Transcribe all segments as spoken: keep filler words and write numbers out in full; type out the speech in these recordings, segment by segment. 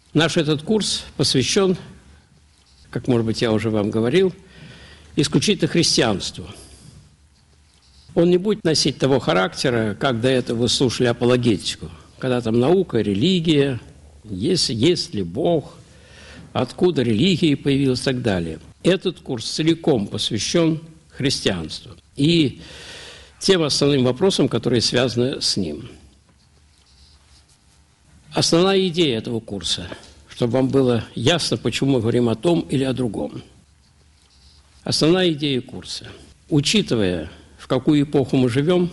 Наш этот курс посвящен, как, может быть, я уже вам говорил, исключительно христианству. Он не будет носить того характера, как до этого вы слушали апологетику, когда там наука, религия, есть, есть ли Бог, откуда религия появилась и так далее. Этот курс целиком посвящен христианству и тем основным вопросам, которые связаны с ним. Основная идея этого курса, чтобы вам было ясно, почему мы говорим о том или о другом. Основная идея курса. Учитывая, в какую эпоху мы живем,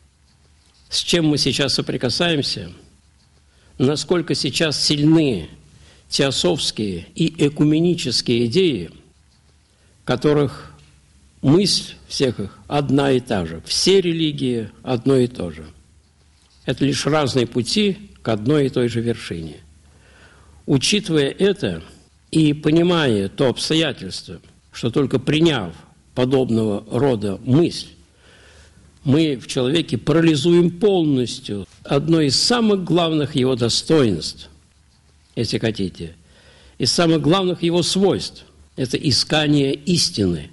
с чем мы сейчас соприкасаемся, насколько сейчас сильны теософские и экуменические идеи, которых мысль всех их одна и та же. Все религии одно и то же. Это лишь разные пути к одной и той же вершине. Учитывая это и понимая то обстоятельство, что только приняв подобного рода мысль, мы в человеке парализуем полностью одно из самых главных его достоинств, если хотите, из самых главных его свойств – это искание истины.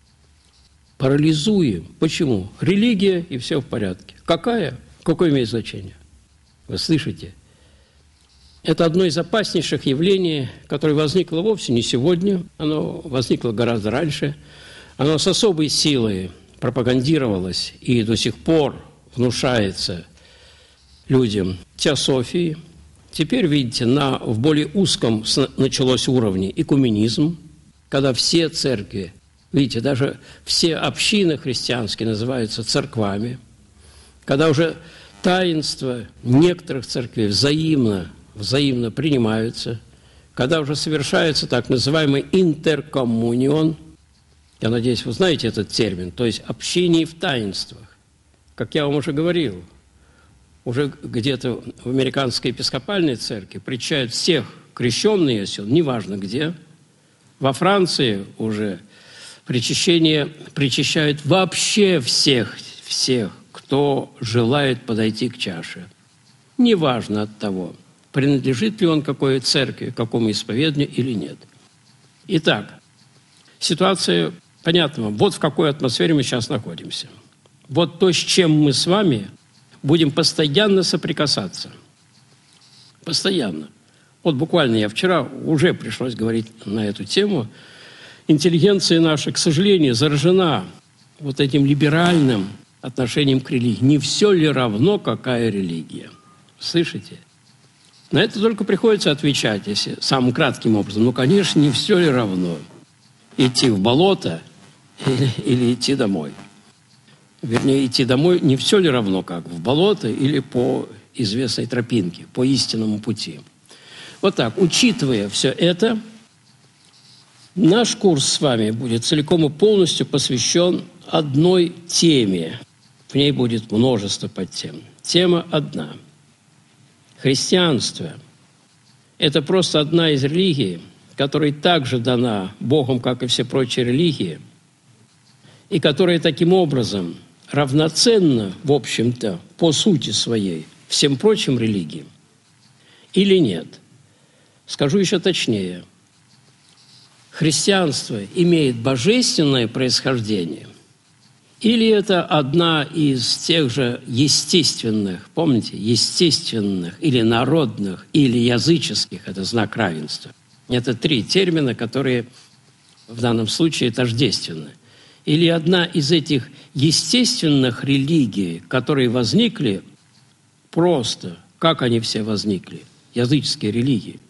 Парализуем. Почему? Религия, и все в порядке. Какая? Какое имеет значение? Вы слышите? Это одно из опаснейших явлений, которое возникло вовсе не сегодня, оно возникло гораздо раньше, оно с особой силой пропагандировалось и до сих пор внушается людям теософии. Теперь, видите, на, в более узком началось уровне экуменизм, когда все церкви, видите, даже все общины христианские называются церквами, когда уже таинства некоторых церквей взаимно, взаимно принимаются, когда уже совершается так называемый интеркоммунион. Я надеюсь, вы знаете этот термин, то есть общение в таинствах. Как я вам уже говорил, уже где-то в американской епископальной церкви причащают всех крещенные, неважно где. Во Франции уже причащение причащают вообще всех, всех, кто желает подойти к чаше. Неважно от того, принадлежит ли он какой церкви, какому исповеданию или нет. Итак, ситуация понятна вам. Вот в какой атмосфере мы сейчас находимся. Вот то, с чем мы с вами будем постоянно соприкасаться. Постоянно. Вот буквально я вчера уже пришлось говорить на эту тему. Интеллигенция наша, к сожалению, заражена вот этим либеральным отношением к религии. Не все ли равно, какая религия? Слышите? На это только приходится отвечать, если самым кратким образом. Ну, конечно, не все ли равно. Идти в болото или, или идти домой. Вернее, идти домой не все ли равно, как в болото или по известной тропинке, по истинному пути. Вот так, учитывая все это, наш курс с вами будет целиком и полностью посвящен одной теме. В ней будет множество подтем. Тема одна. Христианство – это просто одна из религий, которая также дана Богом, как и все прочие религии, и которая таким образом равноценна, в общем-то, по сути своей, всем прочим религиям, или нет? Скажу еще точнее. Христианство имеет божественное происхождение, или это одна из тех же естественных, помните, естественных или народных, или языческих, это знак равенства. Это три термина, которые в данном случае тождественны. Или одна из этих естественных религий, которые возникли просто, как они все возникли, языческие религии.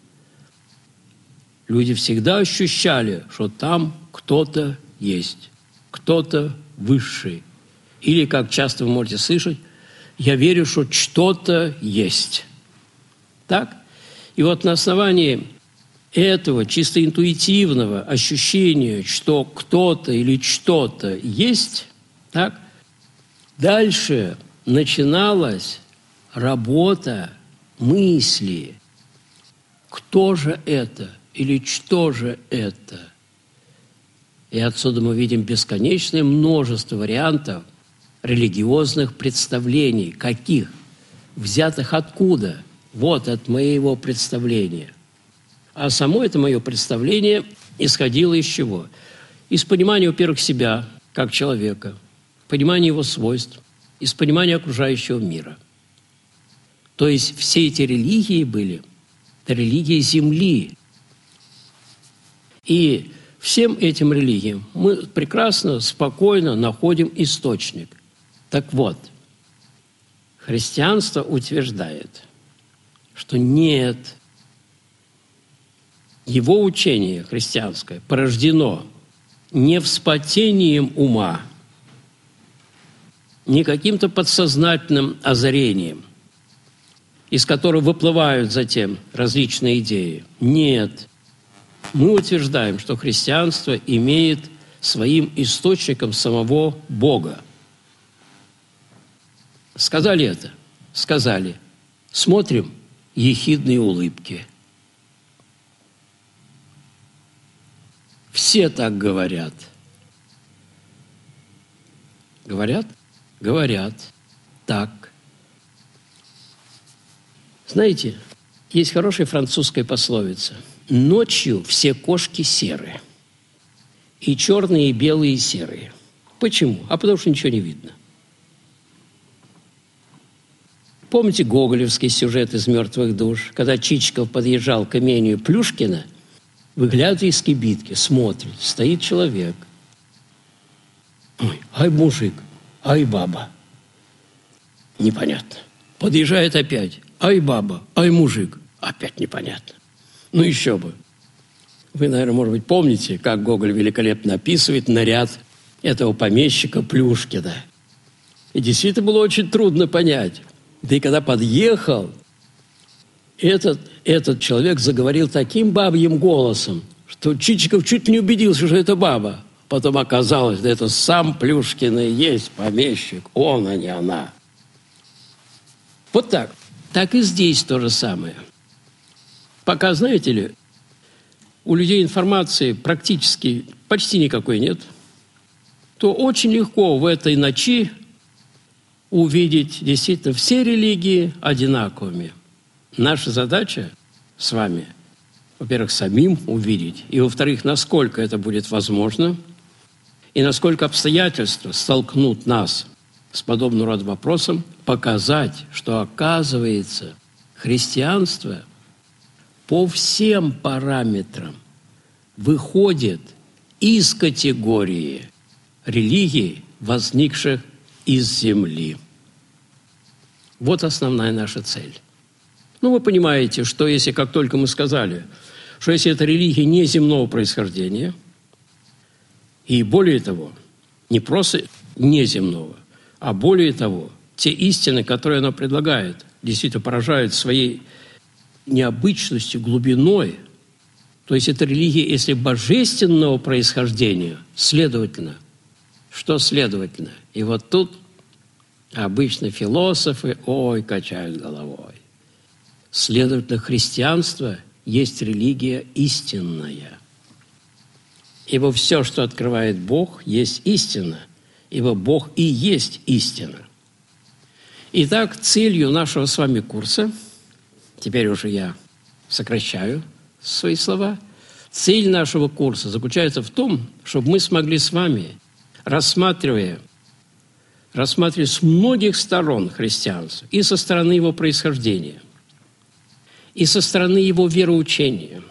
Люди всегда ощущали, что там кто-то есть, кто-то высший. Или, как часто вы можете слышать, я верю, что что-то есть. Так? И вот на основании этого чисто интуитивного ощущения, что кто-то или что-то есть, так, дальше начиналась работа мысли. Кто же это или что же это? И отсюда мы видим бесконечное множество вариантов религиозных представлений. Каких? Взятых откуда? Вот от моего представления. А само это мое представление исходило из чего? Из понимания, во-первых, себя как человека, понимания его свойств, из понимания окружающего мира. То есть все эти религии были религии земли. И всем этим религиям мы прекрасно, спокойно находим источник. Так вот, христианство утверждает, что нет, его учение христианское порождено не вспотением ума, не каким-то подсознательным озарением, из которого выплывают затем различные идеи. Нет. Мы утверждаем, что христианство имеет своим источником самого Бога. Сказали это? Сказали. Смотрим ехидные улыбки. Все так говорят. Говорят? Говорят. Так. Знаете, есть хорошая французская пословица. Ночью все кошки серые. И черные, и белые, и серые. Почему? А потому что ничего не видно. Помните гоголевский сюжет из «Мертвых душ», когда Чичиков подъезжал к имению Плюшкина, выглядывает из кибитки, смотрит, стоит человек. Ой, ай мужик, ай баба. Непонятно. Подъезжает опять. Ай баба, ай мужик. Опять непонятно. Ну еще бы. Вы, наверное, может быть, помните, как Гоголь великолепно описывает наряд этого помещика Плюшкина. И действительно было очень трудно понять. Да и когда подъехал, этот, этот человек заговорил таким бабьим голосом, что Чичиков чуть не убедился, что это баба. Потом оказалось, да это сам Плюшкин и есть помещик, он, а не она. Вот так. Так и здесь то же самое. Пока, знаете ли, у людей информации практически почти никакой нет, то очень легко в этой ночи увидеть действительно все религии одинаковыми. Наша задача с вами, во-первых, самим увидеть, и, во-вторых, насколько это будет возможно, и насколько обстоятельства столкнут нас с подобного рода вопросом, показать, что, оказывается, христианство по всем параметрам выходит из категории религий, возникших из земли. Вот основная наша цель. Ну, вы понимаете, что если, как только мы сказали, что если это религия неземного происхождения, и более того, не просто неземного, а более того, те истины, которые она предлагает, действительно поражают своей необычностью, глубиной. То есть это религия, если божественного происхождения, следовательно, что следовательно? И вот тут обычно философы, ой, качают головой. Следовательно, христианство есть религия истинная. Ибо все, что открывает Бог, есть истина. Ибо Бог и есть истина. Итак, целью нашего с вами курса, теперь уже я сокращаю свои слова, цель нашего курса заключается в том, чтобы мы смогли с вами, рассматривая, рассматривая с многих сторон христианство, и со стороны его происхождения, и со стороны его вероучения,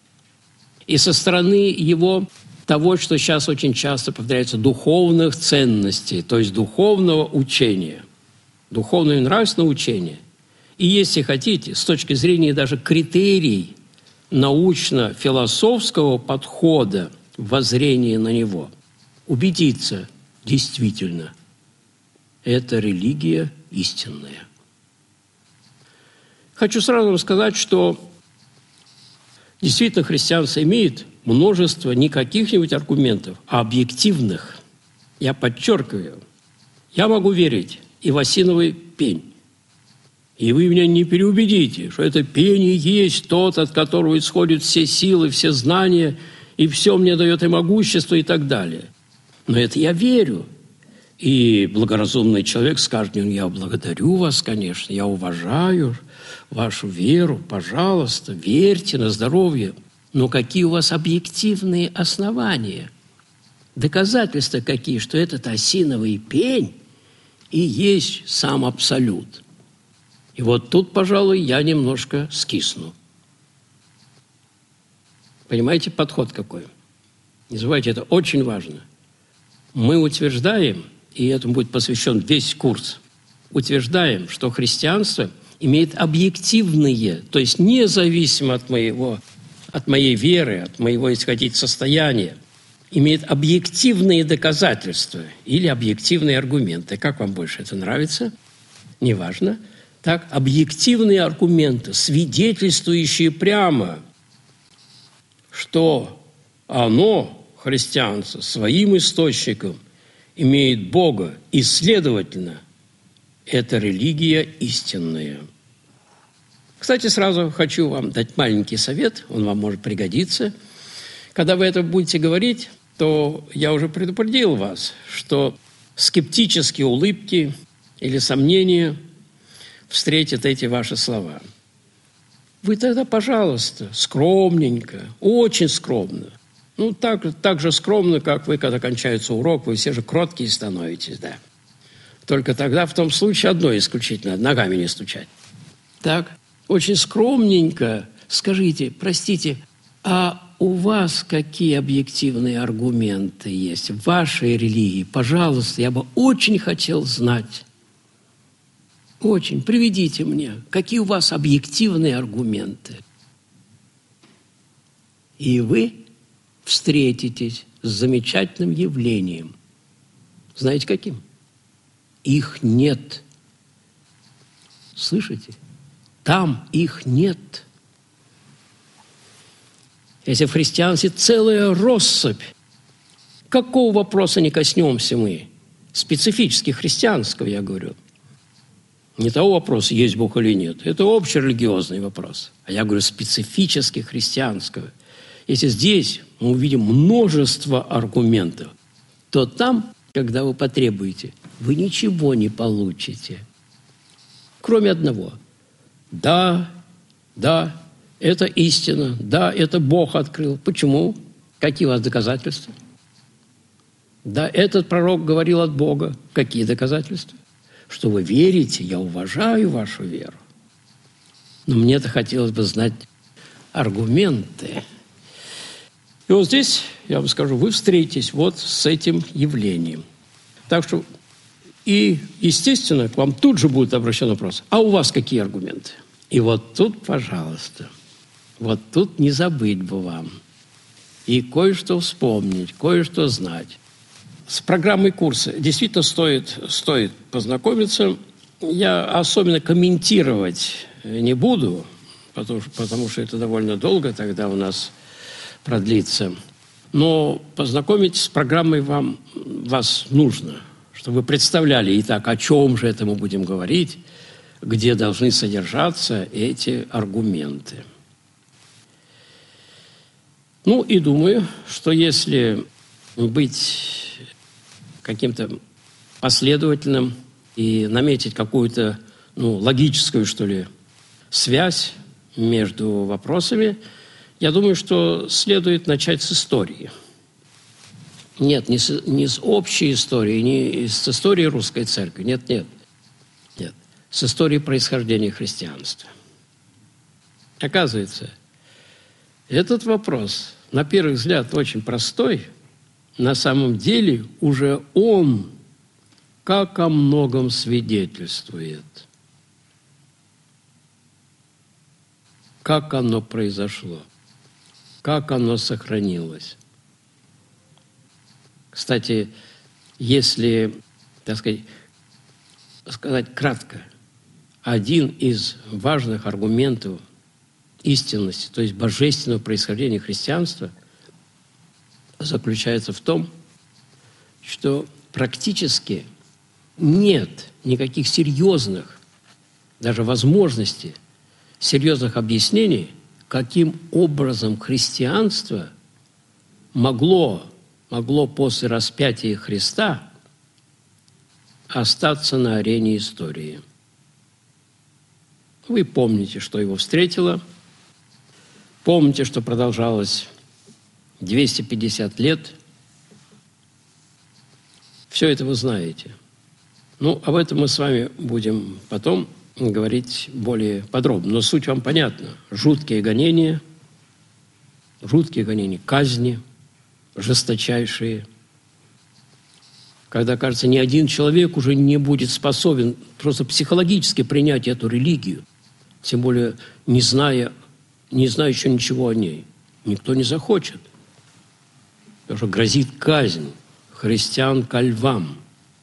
и со стороны его того, что сейчас очень часто повторяется, духовных ценностей, то есть духовного учения, духовного и нравственного учения. И, если хотите, с точки зрения даже критерий научно-философского подхода, воззрения на него, убедиться, действительно, это религия истинная. Хочу сразу вам сказать, что действительно христианство имеет множество не каких-нибудь аргументов, а объективных. Я подчеркиваю, я могу верить и в осиновый пень. И вы меня не переубедите, что это пень и есть тот, от которого исходят все силы, все знания, и все мне дает и могущество, и так далее. Но это я верю. И благоразумный человек скажет: я благодарю вас, конечно, я уважаю, вашу веру, пожалуйста, верьте на здоровье. Но какие у вас объективные основания? Доказательства какие, что этот осиновый пень и есть сам абсолют. И вот тут, пожалуй, я немножко скисну. Понимаете, подход какой? Не забывайте, это очень важно. Мы утверждаем, и этому будет посвящен весь курс, утверждаем, что христианство имеет объективные, то есть независимо от моего, от моей веры, от моего, если хотите, состояния, имеет объективные доказательства или объективные аргументы. Как вам больше это нравится? Неважно. Так, объективные аргументы, свидетельствующие прямо, что оно, христианство, своим источником имеет Бога, и, следовательно, это религия истинная. Кстати, сразу хочу вам дать маленький совет, он вам может пригодиться. Когда вы это будете говорить, то я уже предупредил вас, что скептические улыбки или сомнения встретят эти ваши слова. Вы тогда, пожалуйста, скромненько, очень скромно, ну, так, так же скромно, как вы, когда кончается урок, вы все же кроткие становитесь, да. Только тогда, в том случае, одно исключительно, ногами не стучать. Так, очень скромненько скажите, простите, а у вас какие объективные аргументы есть в вашей религии? Пожалуйста, я бы очень хотел знать. Очень. Приведите мне, какие у вас объективные аргументы. И вы встретитесь с замечательным явлением. Знаете, каким? Их нет. Слышите? Там их нет. Если в христианстве целая россыпь, какого вопроса не коснемся мы? Специфически христианского, я говорю. Не того вопроса, есть Бог или нет. Это общерелигиозный вопрос. А я говорю специфически христианского. Если здесь мы увидим множество аргументов, то там, когда вы потребуете, вы ничего не получите. Кроме одного. Да, да, это истина. Да, это Бог открыл. Почему? Какие у вас доказательства? Да, этот пророк говорил от Бога. Какие доказательства? Что вы верите, я уважаю вашу веру. Но мне-то хотелось бы знать аргументы. И вот здесь, я вам скажу, вы встретитесь вот с этим явлением. Так что, и, естественно, к вам тут же будет обращен вопрос, а у вас какие аргументы? И вот тут, пожалуйста, вот тут не забыть бы вам. И кое-что вспомнить, кое-что знать. С программой курса действительно стоит, стоит познакомиться. Я особенно комментировать не буду, потому, потому что это довольно долго тогда у нас продлится. Но познакомить с программой вам, вас нужно, чтобы вы представляли, итак, о чем же это мы будем говорить, где должны содержаться эти аргументы. Ну и думаю, что если быть каким-то последовательным и наметить какую-то, ну, логическую, что ли, связь между вопросами, я думаю, что следует начать с истории. Нет, не с, не с общей истории, не с истории русской церкви. Нет, нет. Нет. С истории происхождения христианства. Оказывается, этот вопрос, на первый взгляд, очень простой. На самом деле уже он, как о многом свидетельствует. Как оно произошло. Как оно сохранилось. Кстати, если, так сказать, сказать кратко, один из важных аргументов истинности, то есть божественного происхождения христианства, заключается в том, что практически нет никаких серьезных, даже возможностей, серьезных объяснений, каким образом христианство могло, могло после распятия Христа остаться на арене истории. Вы помните, что его встретило. Помните, что продолжалось двести пятьдесят лет. Все это вы знаете. Ну, об этом мы с вами будем потом говорить более подробно. Но суть вам понятна. Жуткие гонения, жуткие гонения, казни, жесточайшие. Когда, кажется, ни один человек уже не будет способен просто психологически принять эту религию, тем более не зная, не зная еще ничего о ней. Никто не захочет. Потому что грозит казнь христиан ко львам.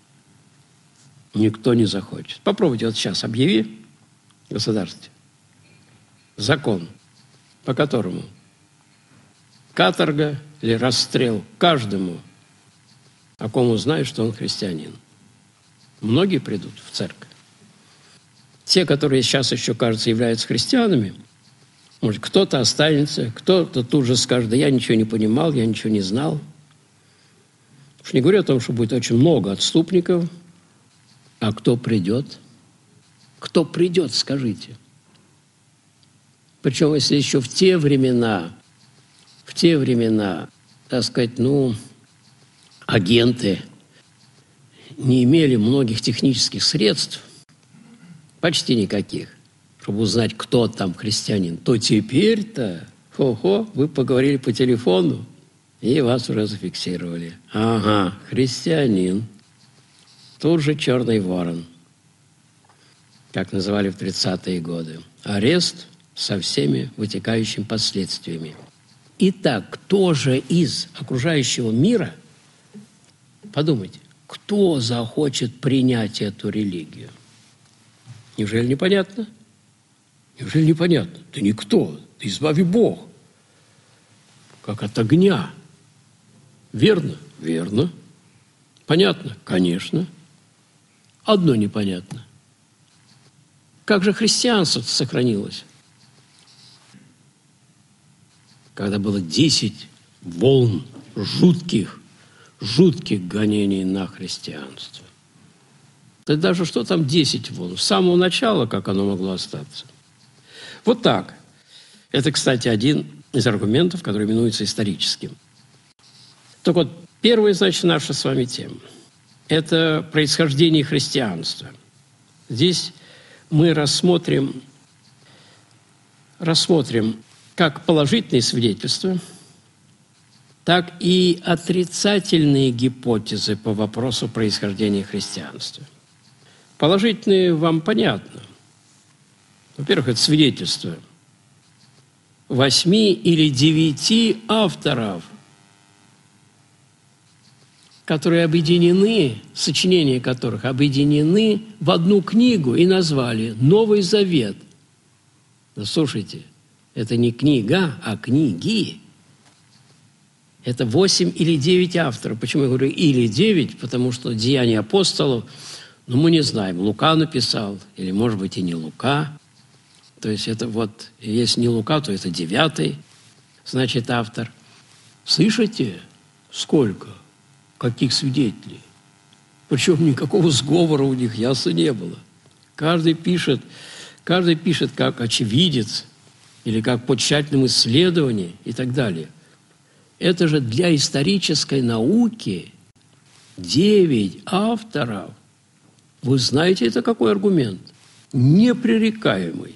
Никто не захочет. Попробуйте вот сейчас объяви в государстве закон, по которому каторга или расстрел каждому, о ком узнают, что он христианин. Многие придут в церковь. Те, которые сейчас еще, кажется, являются христианами, может, кто-то останется, кто-то тут же скажет: да я ничего не понимал, я ничего не знал. Уж не говорю о том, что будет очень много отступников. А кто придет? Кто придет, скажите? Причем, если еще в те времена, в те времена, так сказать, ну, агенты не имели многих технических средств, почти никаких, чтобы узнать, кто там христианин, то теперь-то, хо-хо, вы поговорили по телефону, и вас уже зафиксировали. Ага, христианин. Тут же черный ворон, как называли в тридцатые годы. Арест со всеми вытекающими последствиями. Итак, кто же из окружающего мира, подумайте, кто захочет принять эту религию? Неужели непонятно? Неужели непонятно? Да никто, да избави Бог. Как от огня. Верно? Верно. Понятно? Конечно. Одно непонятно. Как же христианство сохранилось? Когда было десять волн жутких, жутких гонений на христианство. Да даже что там десять волн? С самого начала, как оно могло остаться? Вот так. Это, кстати, один из аргументов, который именуется историческим. Так вот, первая, значит, наша с вами тема. Это происхождение христианства. Здесь мы рассмотрим, рассмотрим как положительные свидетельства, так и отрицательные гипотезы по вопросу происхождения христианства. Положительные вам понятно. Во-первых, это свидетельство восьми или девяти авторов, которые объединены, сочинения которых объединены в одну книгу и назвали «Новый Завет». Но слушайте, это не книга, а книги. Это восемь или девять авторов. Почему я говорю «или девять»? Потому что «Деяния апостолов», ну, мы не знаем, Лука написал, или, может быть, и не Лука. То есть это вот, если не Лука, то это девятый, значит, автор. Слышите, сколько? Каких свидетелей? Причем никакого сговора у них, ясно, не было. Каждый пишет, каждый пишет как очевидец или как по тщательному исследованию и так далее. Это же для исторической науки девять авторов. Вы знаете, это какой аргумент? Непререкаемый.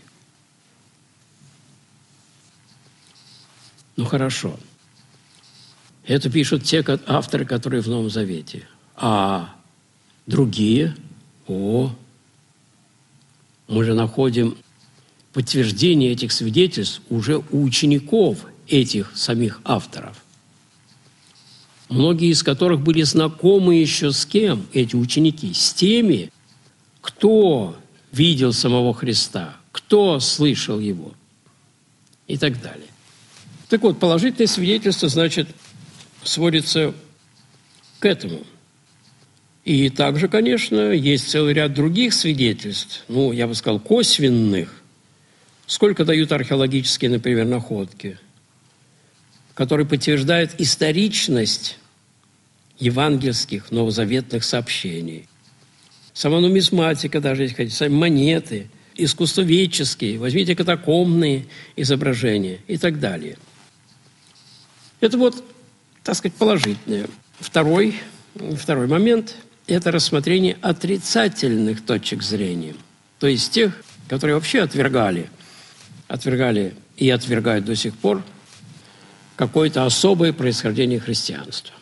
Ну, хорошо. Это пишут те авторы, которые в Новом Завете. А другие? О, мы же находим подтверждение этих свидетельств уже у учеников этих самих авторов. Многие из которых были знакомы еще с кем, эти ученики? С теми, кто видел самого Христа, кто слышал Его и так далее. Так вот, положительное свидетельство, значит, сводится к этому. И также, конечно, есть целый ряд других свидетельств, ну, я бы сказал, косвенных. Сколько дают археологические, например, находки, которые подтверждают историчность евангельских новозаветных сообщений. Сама нумизматика, даже если хотите, сами монеты, искусствоведческие, возьмите катакомбные изображения и так далее. Это вот, так сказать, положительное. Второй, второй момент – это рассмотрение отрицательных точек зрения, то есть тех, которые вообще отвергали, отвергали и отвергают до сих пор какое-то особое происхождение христианства.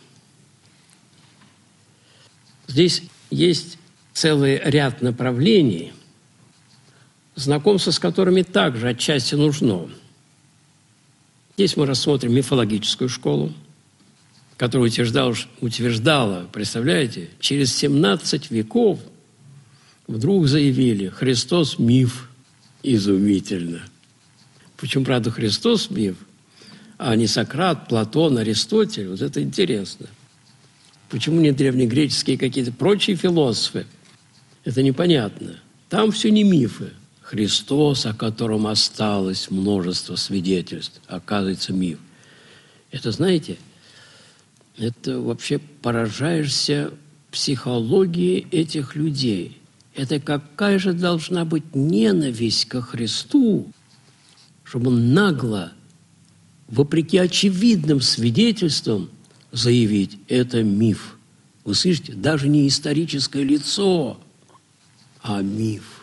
Здесь есть целый ряд направлений, знакомство с которыми также отчасти нужно. Здесь мы рассмотрим мифологическую школу, которая утверждала, утверждала, представляете, через семнадцать веков вдруг заявили: Христос – миф. Изумительно. Почему, правда, Христос – миф, а не Сократ, Платон, Аристотель? Вот это интересно. Почему не древнегреческие какие-то прочие философы? Это непонятно. Там все не мифы. Христос, о котором осталось множество свидетельств, оказывается, миф. Это, знаете, это вообще поражаешься психологии этих людей. Это какая же должна быть ненависть ко Христу, чтобы он нагло, вопреки очевидным свидетельствам, заявить: это миф. Вы слышите, даже не историческое лицо, а миф.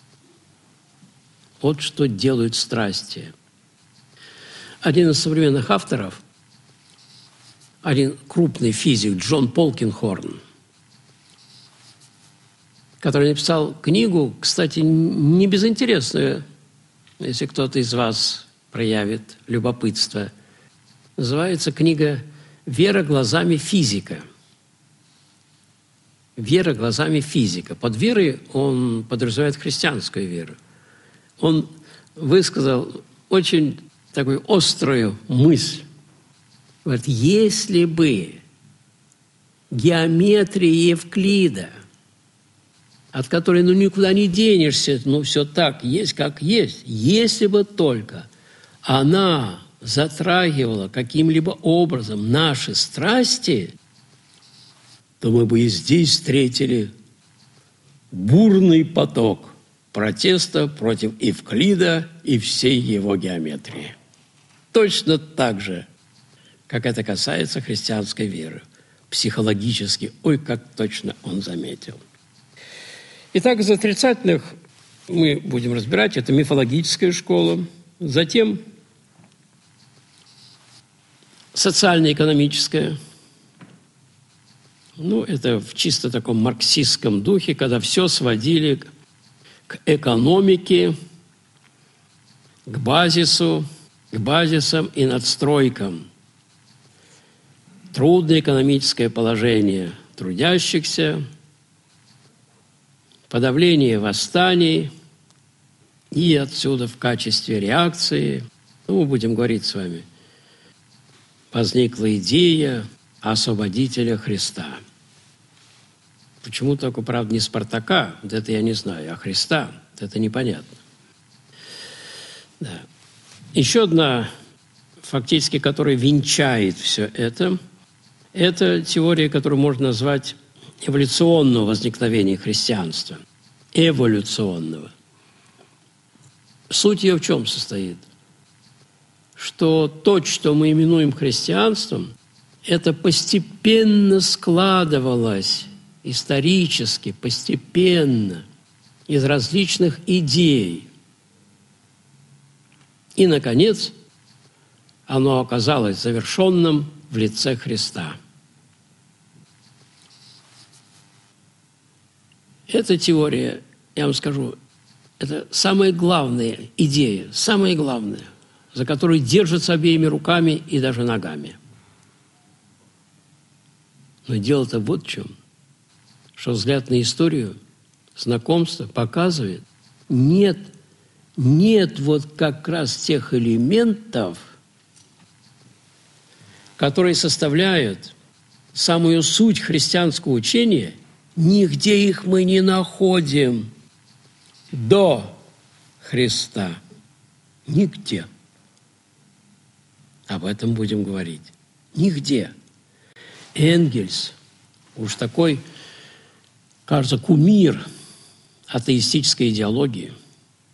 Вот что делают страсти. Один из современных авторов, один крупный физик Джон Полкинхорн, который написал книгу, кстати, не безинтересную, если кто-то из вас проявит любопытство. Называется книга «Вера глазами физика». Вера глазами физика. Под верой он подразумевает христианскую веру. Он высказал очень такую острую мысль. Говорит, если бы геометрия Евклида, от которой ну никуда не денешься, ну все так, есть как есть, если бы только она затрагивала каким-либо образом наши страсти, то мы бы и здесь встретили бурный поток протеста против Евклида и всей его геометрии. Точно так же, как это касается христианской веры. Психологически, ой, как точно он заметил. Итак, из отрицательных мы будем разбирать. Это мифологическая школа. Затем социально-экономическая. Ну, это в чисто таком марксистском духе, когда все сводили к экономике, к базису, к базисам и надстройкам. Трудное экономическое положение трудящихся, подавление восстаний и отсюда в качестве реакции, ну, мы будем говорить с вами, возникла идея освободителя Христа. Почему только, правда, не Спартака, вот это я не знаю, а Христа, вот это непонятно. Да. Еще одна, фактически, которая венчает все это, это теория, которую можно назвать эволюционного возникновения христианства. Эволюционного. Суть ее в чем состоит? Что то, что мы именуем христианством, это постепенно складывалось исторически, постепенно, из различных идей. И, наконец, оно оказалось завершенным в лице Христа. Эта теория, я вам скажу, это самая главная идея, самая главная, за которую держатся обеими руками и даже ногами. Но дело-то вот в чем, что взгляд на историю, знакомство показывает, нет, нет вот как раз тех элементов, которые составляют самую суть христианского учения, нигде их мы не находим до Христа. Нигде. Об этом будем говорить. Нигде. Энгельс, уж такой, кажется, кумир атеистической идеологии,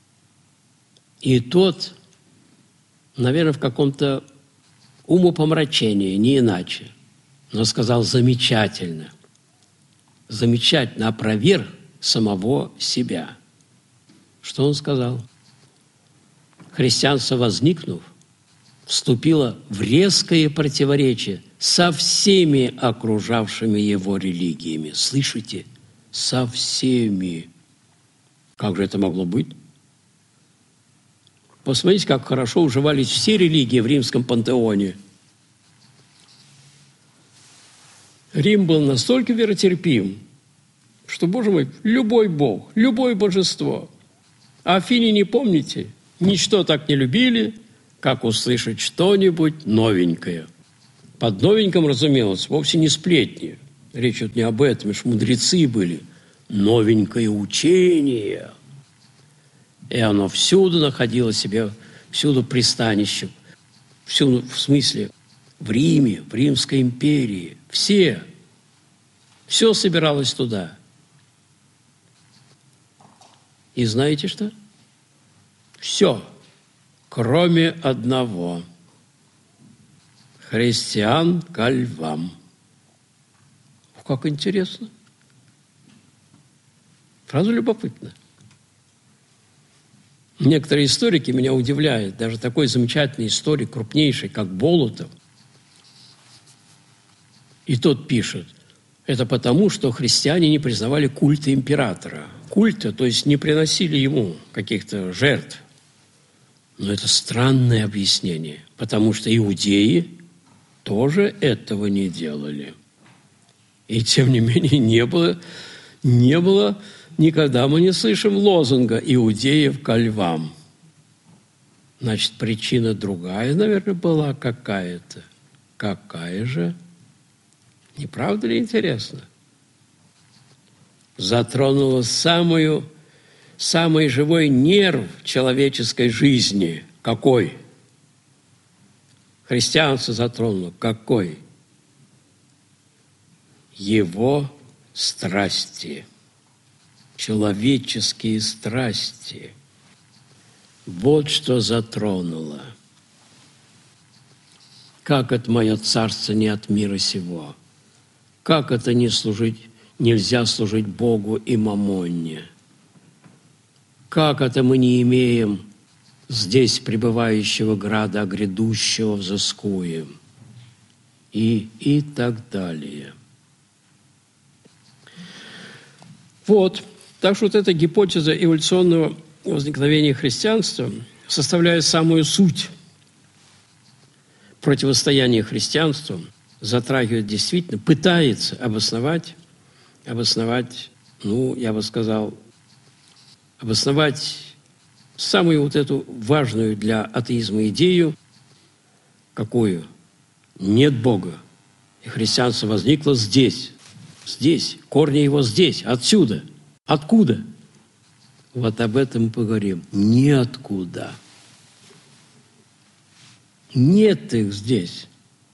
И тот, наверное, в каком-то умопомрачении, не иначе, но сказал замечательно, замечательно опроверг самого себя. Что он сказал? Христианство, возникнув, вступило в резкое противоречие со всеми окружавшими его религиями. Слышите? Со всеми. Как же это могло быть? Посмотрите, как хорошо уживались все религии в римском пантеоне. Рим был настолько веротерпим, что, Боже мой, любой бог, любое божество. А афиняне, помните, ничто так не любили, как услышать что-нибудь новенькое. Под новеньким, разумелось, вовсе не сплетни. Речь идет не об этом, уж мудрецы были. Новенькое учение. И оно всюду находило себе, всюду пристанище. Всюду, в смысле, в Риме, в Римской империи. Все. Все собиралось туда. И знаете что? Все, кроме одного. Христиан ко львам. Как интересно. Правда любопытно? Некоторые историки меня удивляют. Даже такой замечательный историк, крупнейший, как Болотов. И тот пишет, это потому, что христиане не признавали культа императора. Культа, то есть не приносили ему каких-то жертв. Но это странное объяснение, потому что иудеи тоже этого не делали. И тем не менее не было, не было, никогда мы не слышим лозунга «Иудеев ко львам». Значит, причина другая, наверное, была какая-то. Какая же? Не правда ли интересно? Затронула самую, самый живой нерв человеческой жизни. Какой? Христианство затронуло. Какой? Его страсти. Человеческие страсти. Вот что затронуло. Как это мое царство не от мира сего? Как это не служить, нельзя служить Богу и мамонне? Как это мы не имеем здесь пребывающего града, а грядущего взыскуем? И, и так далее. Вот. Так что вот эта гипотеза эволюционного возникновения христианства составляет самую суть противостояния христианству, затрагивает действительно, пытается обосновать, обосновать, ну, я бы сказал, обосновать самую вот эту важную для атеизма идею, какую? Нет Бога. И христианство возникло здесь, здесь, корни его здесь, отсюда. Откуда? Вот об этом мы поговорим. Ниоткуда. Нет их здесь.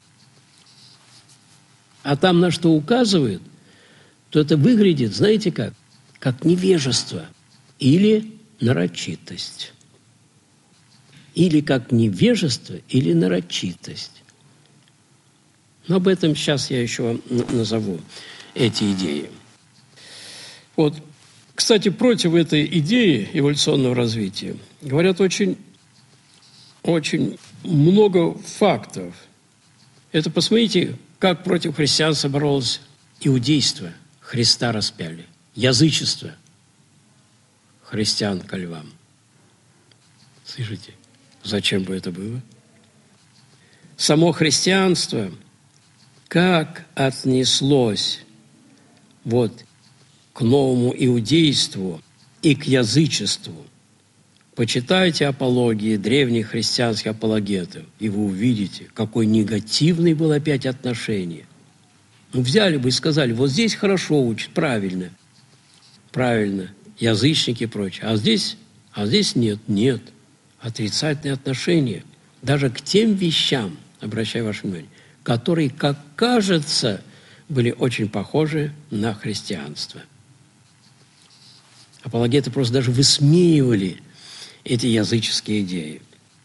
А там на что указывают, то это выглядит, знаете как? Как невежество или нарочитость. Или как невежество или нарочитость. Но об этом сейчас я еще назову эти идеи. Вот. Кстати, против этой идеи эволюционного развития говорят очень, очень много фактов. Это посмотрите, как против христианства боролось иудейство. Христа распяли. Язычество. Христиан ко львам. Слышите, зачем бы это было? Само христианство как отнеслось вот к новому иудейству и к язычеству. Почитайте апологии древних христианских апологетов, и вы увидите, какое негативное было опять отношение. Ну, взяли бы и сказали, вот здесь хорошо учат, правильно, правильно, язычники и прочее, а здесь, а здесь нет, нет. Отрицательное отношение даже к тем вещам, обращаю ваше внимание, которые, как кажется, были очень похожи на христианство. Апологеты просто даже высмеивали эти языческие идеи.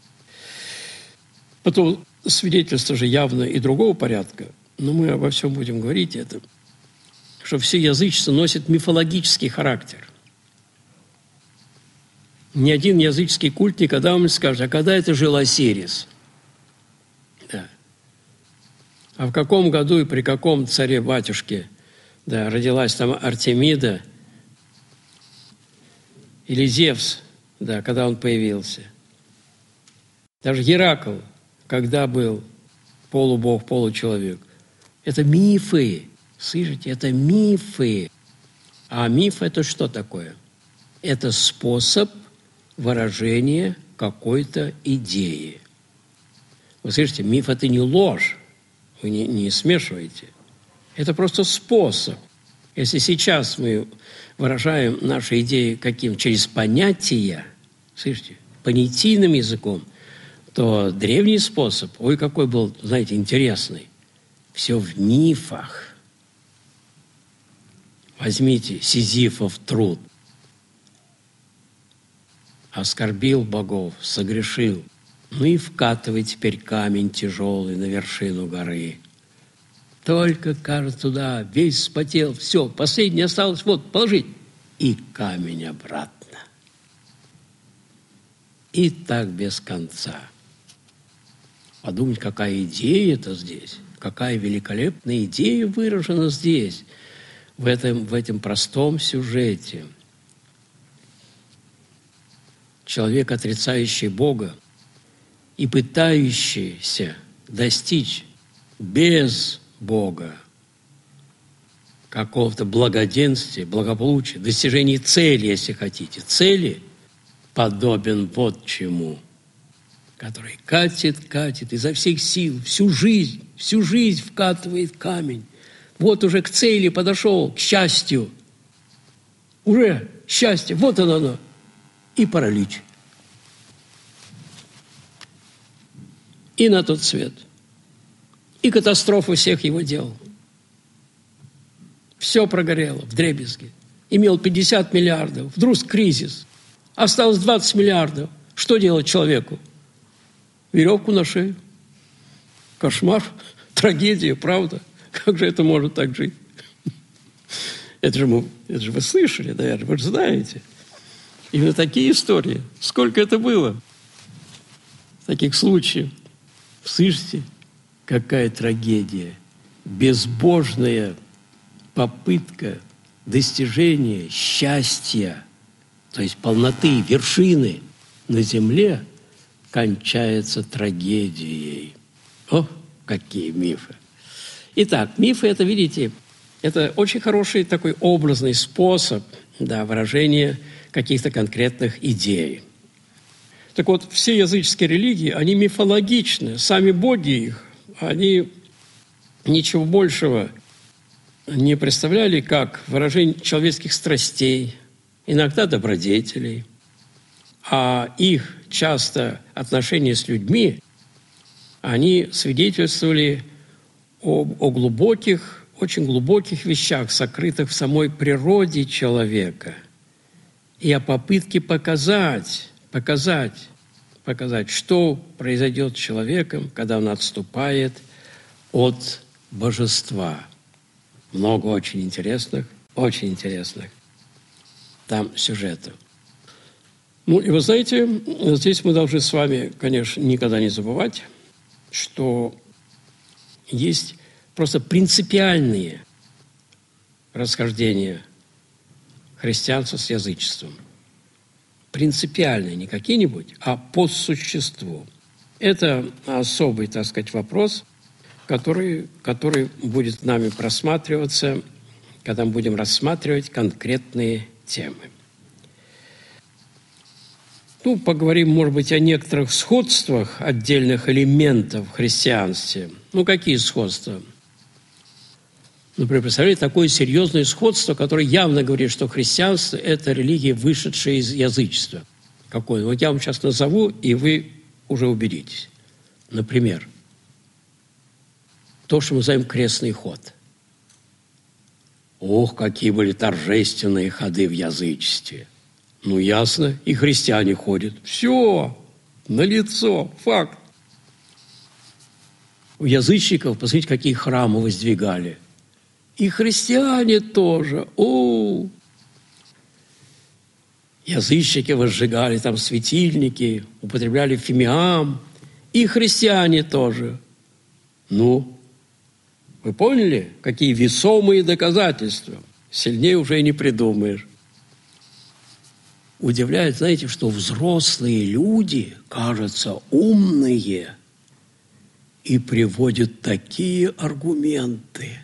Потом свидетельство же явно и другого порядка, но мы обо всем будем говорить, это, что все язычество носит мифологический характер. Ни один языческий культ никогда вам не скажет, а когда это жил Осирис? Да. А в каком году и при каком царе-батюшке да, родилась там Артемида или Зевс, да, когда он появился? Даже Геракл, когда был полубог, получеловек. Это мифы, слышите, это мифы. А миф – это что такое? Это способ выражения какой-то идеи. Вы слышите, миф – это не ложь, вы не, не смешиваете. Это просто способ. Если сейчас мы выражаем наши идеи каким? Через понятия, слышите, понятийным языком, то древний способ, ой, какой был, знаете, интересный. Все в мифах. Возьмите Сизифов труд. Оскорбил богов, согрешил. Ну и вкатывай теперь камень тяжелый на вершину горы. Только, кажется, туда весь вспотел. Все, последнее осталось, вот, положить. И камень обратно. И так без конца. Подумать, какая идея-то здесь, какая великолепная идея выражена здесь, в этом, в этом простом сюжете. Человек, отрицающий Бога и пытающийся достичь без Бога какого-то благоденствия, благополучия, достижения цели, если хотите. Цели подобен вот чему, который катит, катит изо всех сил, всю жизнь, всю жизнь вкатывает камень. Вот уже к цели подошел, к счастью. Уже счастье, вот оно, оно. И паралич. И на тот свет. И катастрофа всех его дел. Все прогорело вдребезги. Имел пятьдесят миллиардов. Вдруг кризис. Осталось двадцать миллиардов. Что делать человеку? Веревку на шею. Кошмар. Трагедия, правда? Как же это может так жить? Это же, мы, это же вы слышали, наверное, вы же знаете. Именно такие истории. Сколько это было? Таких случаев. Слышите, какая трагедия. Безбожная попытка достижения счастья, то есть полноты, вершины на земле, кончается трагедией. О, какие мифы! Итак, мифы – это, видите, это очень хороший такой образный способ да, выражения каких-то конкретных идей. Так вот, все языческие религии, они мифологичны. Сами боги их, они ничего большего не представляли, как выражение человеческих страстей, иногда добродетелей. А их часто отношения с людьми, они свидетельствовали о, о глубоких, очень глубоких вещах, сокрытых в самой природе человека, и о попытке показать, показать, показать, что произойдет с человеком, когда он отступает от божества. Много очень интересных, очень интересных там сюжетов. Ну, и вы знаете, здесь мы должны с вами, конечно, никогда не забывать, что есть просто принципиальные расхождения христианства с язычеством. Принципиальные, не какие-нибудь, а по существу. Это особый, так сказать, вопрос, который, который будет нами просматриваться, когда мы будем рассматривать конкретные темы. Ну, поговорим, может быть, о некоторых сходствах отдельных элементов в христианстве. Ну, какие сходства? Например, представляете, такое серьезное сходство, которое явно говорит, что христианство – это религия, вышедшая из язычества. Какое? Вот я вам сейчас назову, и вы уже убедитесь. Например, то, что мы называем крестный ход. Ох, какие были торжественные ходы в язычестве. Ну, ясно, и христиане ходят. Все, налицо, факт. У язычников, посмотрите, какие храмы воздвигали. И христиане тоже. О! Язычники возжигали там светильники, употребляли фимиам. И христиане тоже. Ну, вы поняли, какие весомые доказательства? Сильнее уже и не придумаешь. Удивляет, знаете, что взрослые люди, кажется, умные и приводят такие аргументы.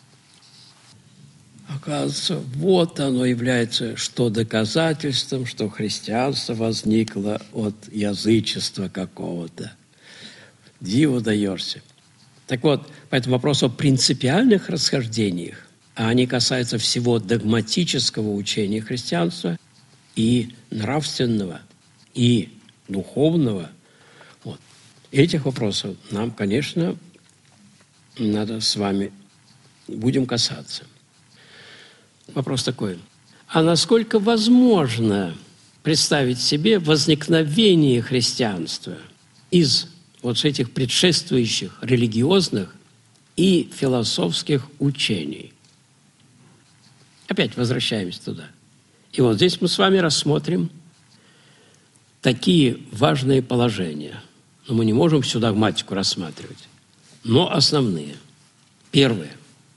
Оказывается, вот оно является что доказательством, что христианство возникло от язычества какого-то. Диву даешься. Так вот, по этому вопросу о принципиальных расхождениях, а они касаются всего догматического учения христианства и нравственного, и духовного, вот. Этих вопросов нам, конечно, надо с вами, будем касаться. Вопрос такой. А насколько возможно представить себе возникновение христианства из вот этих предшествующих религиозных и философских учений? Опять возвращаемся туда. И вот здесь мы с вами рассмотрим такие важные положения. Но мы не можем всю догматику рассматривать. Но основные. Первое.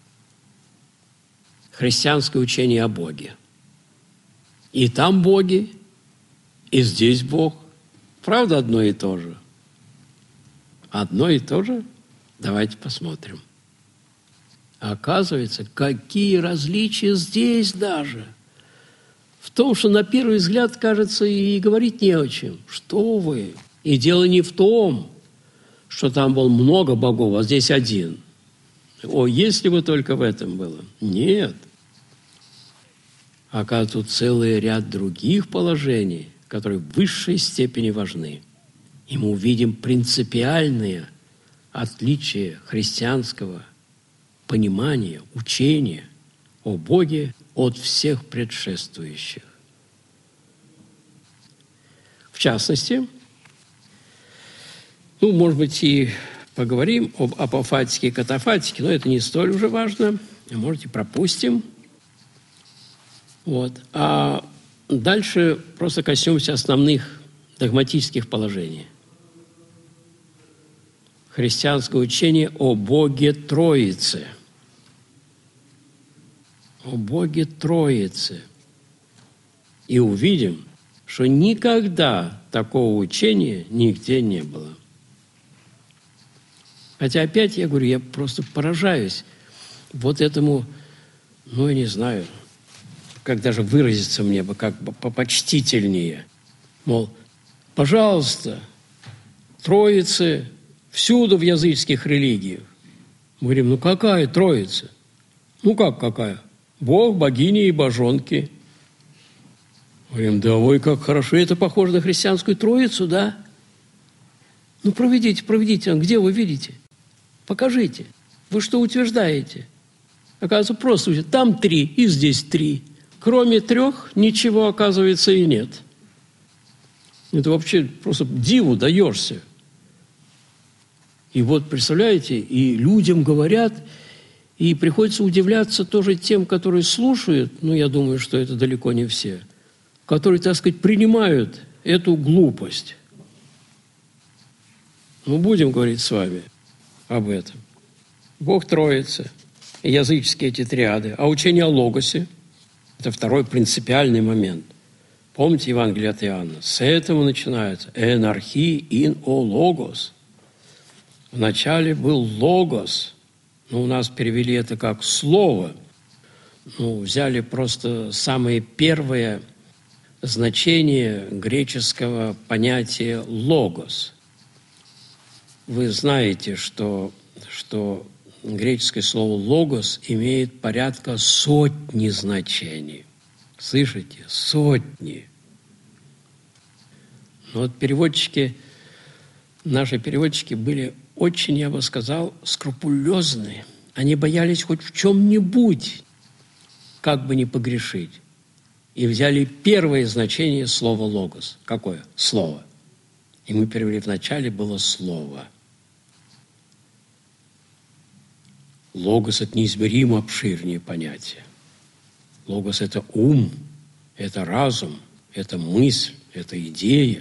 Христианское учение о Боге. И там боги, и здесь Бог. Правда, одно и то же? Одно и то же? Давайте посмотрим. Оказывается, какие различия здесь даже. В том, что на первый взгляд, кажется, и говорить не о чем. Что вы? И дело не в том, что там было много богов, а здесь один. О, если бы только в этом было. Нет. Оказывается, тут целый ряд других положений, которые в высшей степени важны. И мы увидим принципиальные отличия христианского понимания, учения о Боге от всех предшествующих. В частности, ну, может быть, и поговорим об апофатике и катафатике, но это не столь уже важно. Можете пропустим. Вот. А дальше просто коснемся основных догматических положений. Христианское учение о Боге Троице. О Боге Троице. И увидим, что никогда такого учения нигде не было. Хотя опять, я говорю, я просто поражаюсь вот этому, ну, я не знаю, как даже выразиться мне бы, как бы попочтительнее. Мол, пожалуйста, Троицы всюду в языческих религиях. Мы говорим, ну какая Троица? Ну как какая? Бог, богини и божонки. Мы говорим, да ой, как хорошо, это похоже на христианскую Троицу, да? Ну проведите, проведите, где вы видите? Покажите. Вы что утверждаете? Оказывается, просто там три и здесь три. Кроме трех ничего, оказывается, и нет. Это вообще просто диву даешься. И вот, представляете, и людям говорят, и приходится удивляться тоже тем, которые слушают, ну, я думаю, что это далеко не все, которые, так сказать, принимают эту глупость. Мы будем говорить с вами об этом. Бог Троица, языческие эти триады, а учение о Логосе – это второй принципиальный момент. Помните Евангелие от Иоанна? С этого начинается «эн архи ин о логос». Вначале был логос, но у нас перевели это как слово. Ну, взяли просто самое первое значение греческого понятия логос. Вы знаете, что, что греческое слово логос имеет порядка сотни значений. Слышите? Сотни. Но вот переводчики, наши переводчики были очень, я бы сказал, скрупулезные. Они боялись хоть в чем-нибудь как бы не погрешить. и взяли первое значение слова «логос». Какое? Слово. И мы перевели, вначале было слово. Логос – это неизмеримо обширнее понятие. Логос – это ум, это разум, это мысль, это идея.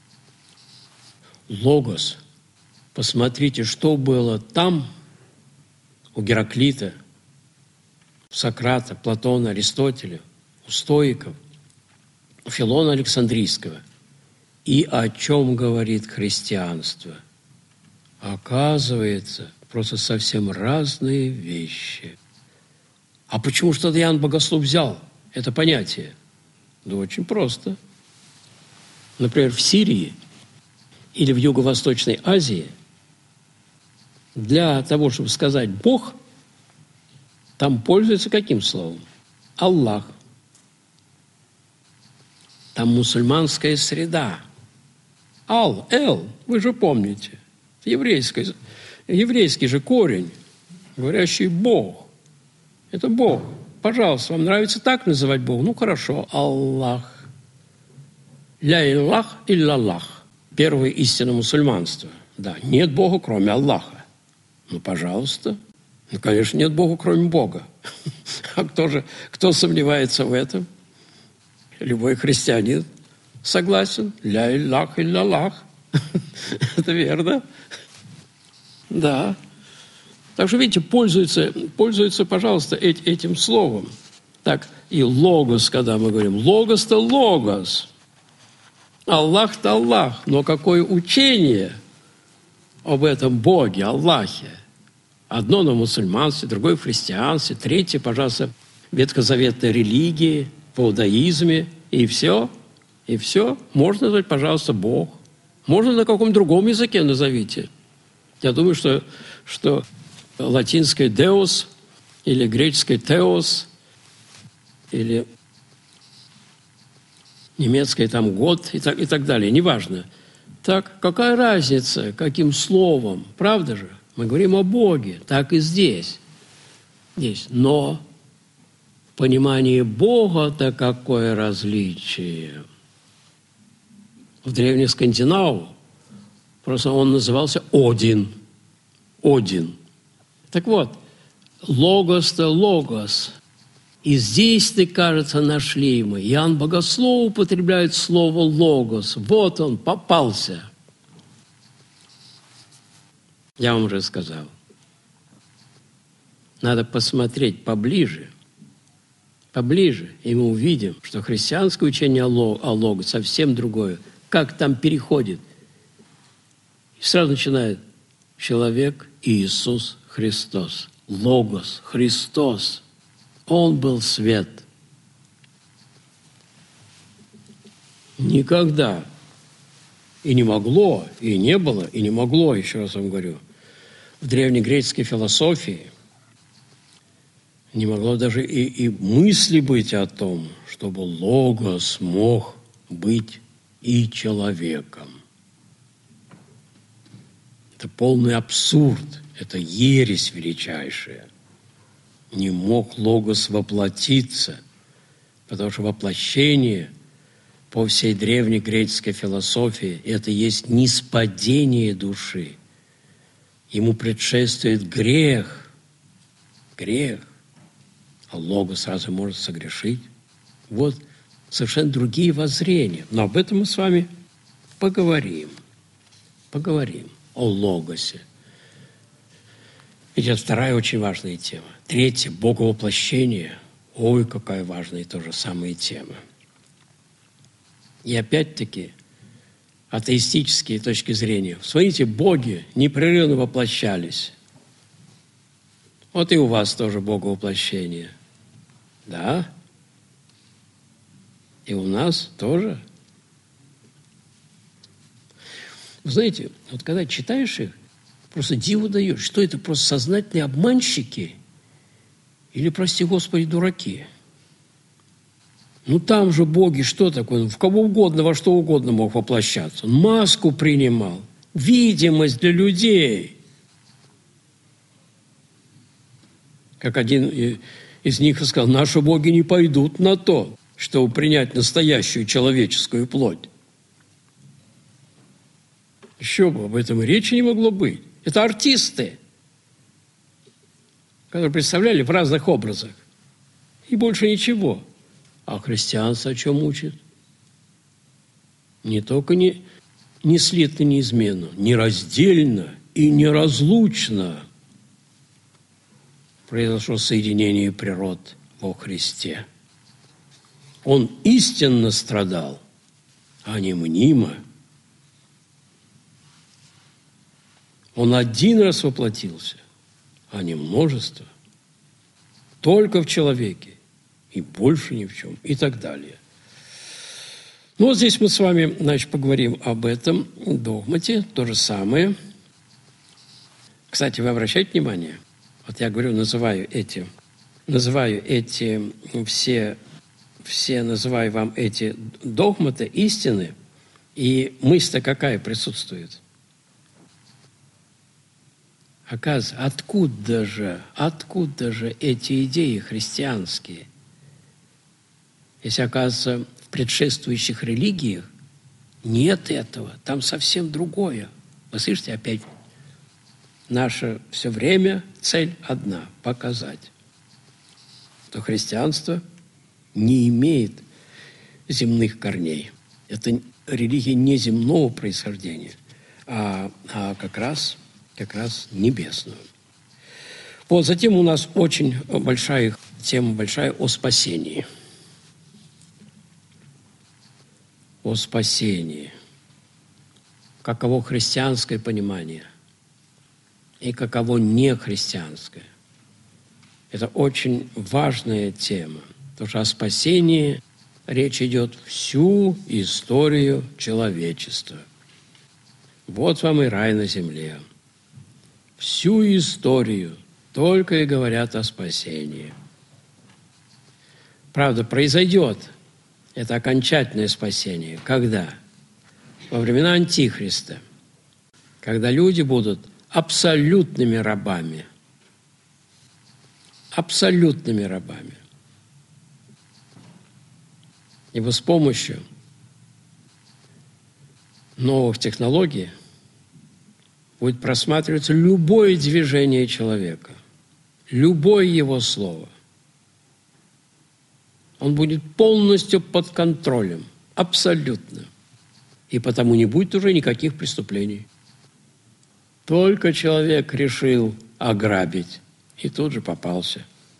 Логос. Посмотрите, что было там у Гераклита, Сократа, Платона, Аристотеля, у стоиков, у Филона Александрийского. И о чем говорит христианство? Оказывается, просто совсем разные вещи. А почему что-то Иоанн Богослов взял это понятие? Да очень просто. Например, в Сирии или в Юго-Восточной Азии для того, чтобы сказать «Бог», там пользуются каким словом? Аллах. Там мусульманская среда. Ал, эл, вы же помните. Еврейский, еврейский же корень, говорящий Бог. Это Бог. Пожалуйста, вам нравится так называть Бога? Ну, хорошо. Аллах. Ля Иллах илляллах. Первое истинное мусульманство. Да, нет Бога, кроме Аллаха. Ну, пожалуйста. Ну, конечно, нет Бога, кроме Бога. А кто же, кто сомневается в этом? Любой христианин согласен. Ля Иллах илляллах. Это верно. Да. Так что, видите, пользуются, пользуются, пожалуйста, этим словом. Так, и логос, когда мы говорим, логос-то логос. Аллах-то Аллах. Но какое учение об этом Боге, Аллахе? Одно на мусульманстве, другое в христианстве, третье, пожалуйста, в ветхозаветной религии, в иудаизме. И все. И все. Можно назвать, пожалуйста, Бог. Можно на каком другом языке назовите. Я думаю, что, что латинское «деус» или греческое «теос» или немецкое там «год» и так, и так далее. Неважно. Так какая разница, каким словом? Правда же? Мы говорим о Боге. Так и здесь. здесь. Но в понимании Бога-то какое различие? В древних скандинавах просто он назывался Один. Один. Так вот, логос-то логос. И здесь-то, кажется, нашли мы. Иоанн Богослов употребляет слово логос. Вот он, попался. Я вам уже сказал. Надо посмотреть поближе. Поближе, и мы увидим, что христианское учение о логосе совсем другое. Как там переходит. И сразу начинает человек Иисус Христос. Логос, Христос. Он был свет. Никогда. И не могло, и не было, и не могло, еще раз вам говорю, в древнегреческой философии не могло даже и, и мысли быть о том, чтобы логос мог быть и человеком. Это полный абсурд, это ересь величайшая. Не мог логос воплотиться, потому что воплощение по всей древней греческой философии это есть ниспадение души. Ему предшествует грех, грех, а логос разве может согрешить? Вот совершенно другие воззрения. Но об этом мы с вами поговорим, поговорим о логосе. Идет вторая очень важная тема. Третья – боговоплощение. Ой, какая важная тоже самая тема. И опять-таки, атеистические точки зрения. Смотрите, боги непрерывно воплощались. Вот и у вас тоже боговоплощение. Да? И у нас тоже. Вы знаете, вот когда читаешь их, просто диву даешь, что это просто сознательные обманщики или, прости Господи, дураки. Ну там же боги что такое? В кого угодно, во что угодно мог воплощаться. Он маску принимал, видимость для людей. Как один из них сказал, наши боги не пойдут на то. чтобы принять настоящую человеческую плоть. Еще бы, об этом и речи не могло быть. Это артисты, которые представляли в разных образах. И больше ничего. А христианство о чем учит? Не только не, не слитно, неизменно, нераздельно и неразлучно произошло соединение природ во Христе. Он истинно страдал, а не мнимо. Он один раз воплотился, а не множество. Только в человеке и больше ни в чем, и так далее. Ну, вот здесь мы с вами, значит, поговорим об этом догмате, то же самое. Кстати, вы обращаете внимание? Вот я говорю, называю эти, называю эти все, все называю вам эти догматы истины, и мысль-то какая присутствует? Оказывается, откуда же, откуда же эти идеи христианские? Если, оказывается, в предшествующих религиях нет этого, там совсем другое. Вы слышите, опять наша все время цель одна – показать, что христианство не имеет земных корней. Это религия не земного происхождения, а, а как раз... как раз небесную. Вот, затем у нас очень большая тема, большая о спасении. О спасении. Каково христианское понимание и каково нехристианское. Это очень важная тема, потому что о спасении речь идет всю историю человечества. Вот вам и рай на земле. Всю историю только и говорят о спасении. Правда, произойдет это окончательное спасение. Когда? Во времена Антихриста, когда люди будут абсолютными рабами. Абсолютными рабами. Ибо с помощью новых технологий будет просматриваться любое движение человека, любое его слово. Он будет полностью под контролем, абсолютно. И потому не будет уже никаких преступлений. Только человек решил ограбить, и тут же попался.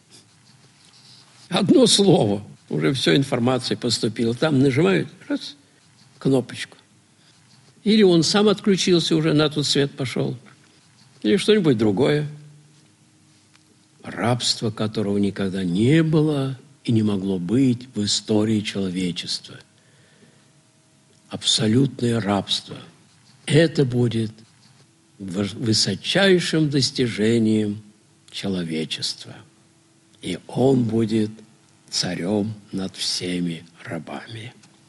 Одно слово, уже все, информация поступила. Там нажимают, раз, кнопочку. Или он сам отключился, уже на тот свет пошел. Или что-нибудь другое. Рабство, которого никогда не было и не могло быть в истории человечества. Абсолютное рабство. Это будет высочайшим достижением человечества. И он будет царем над всеми рабами.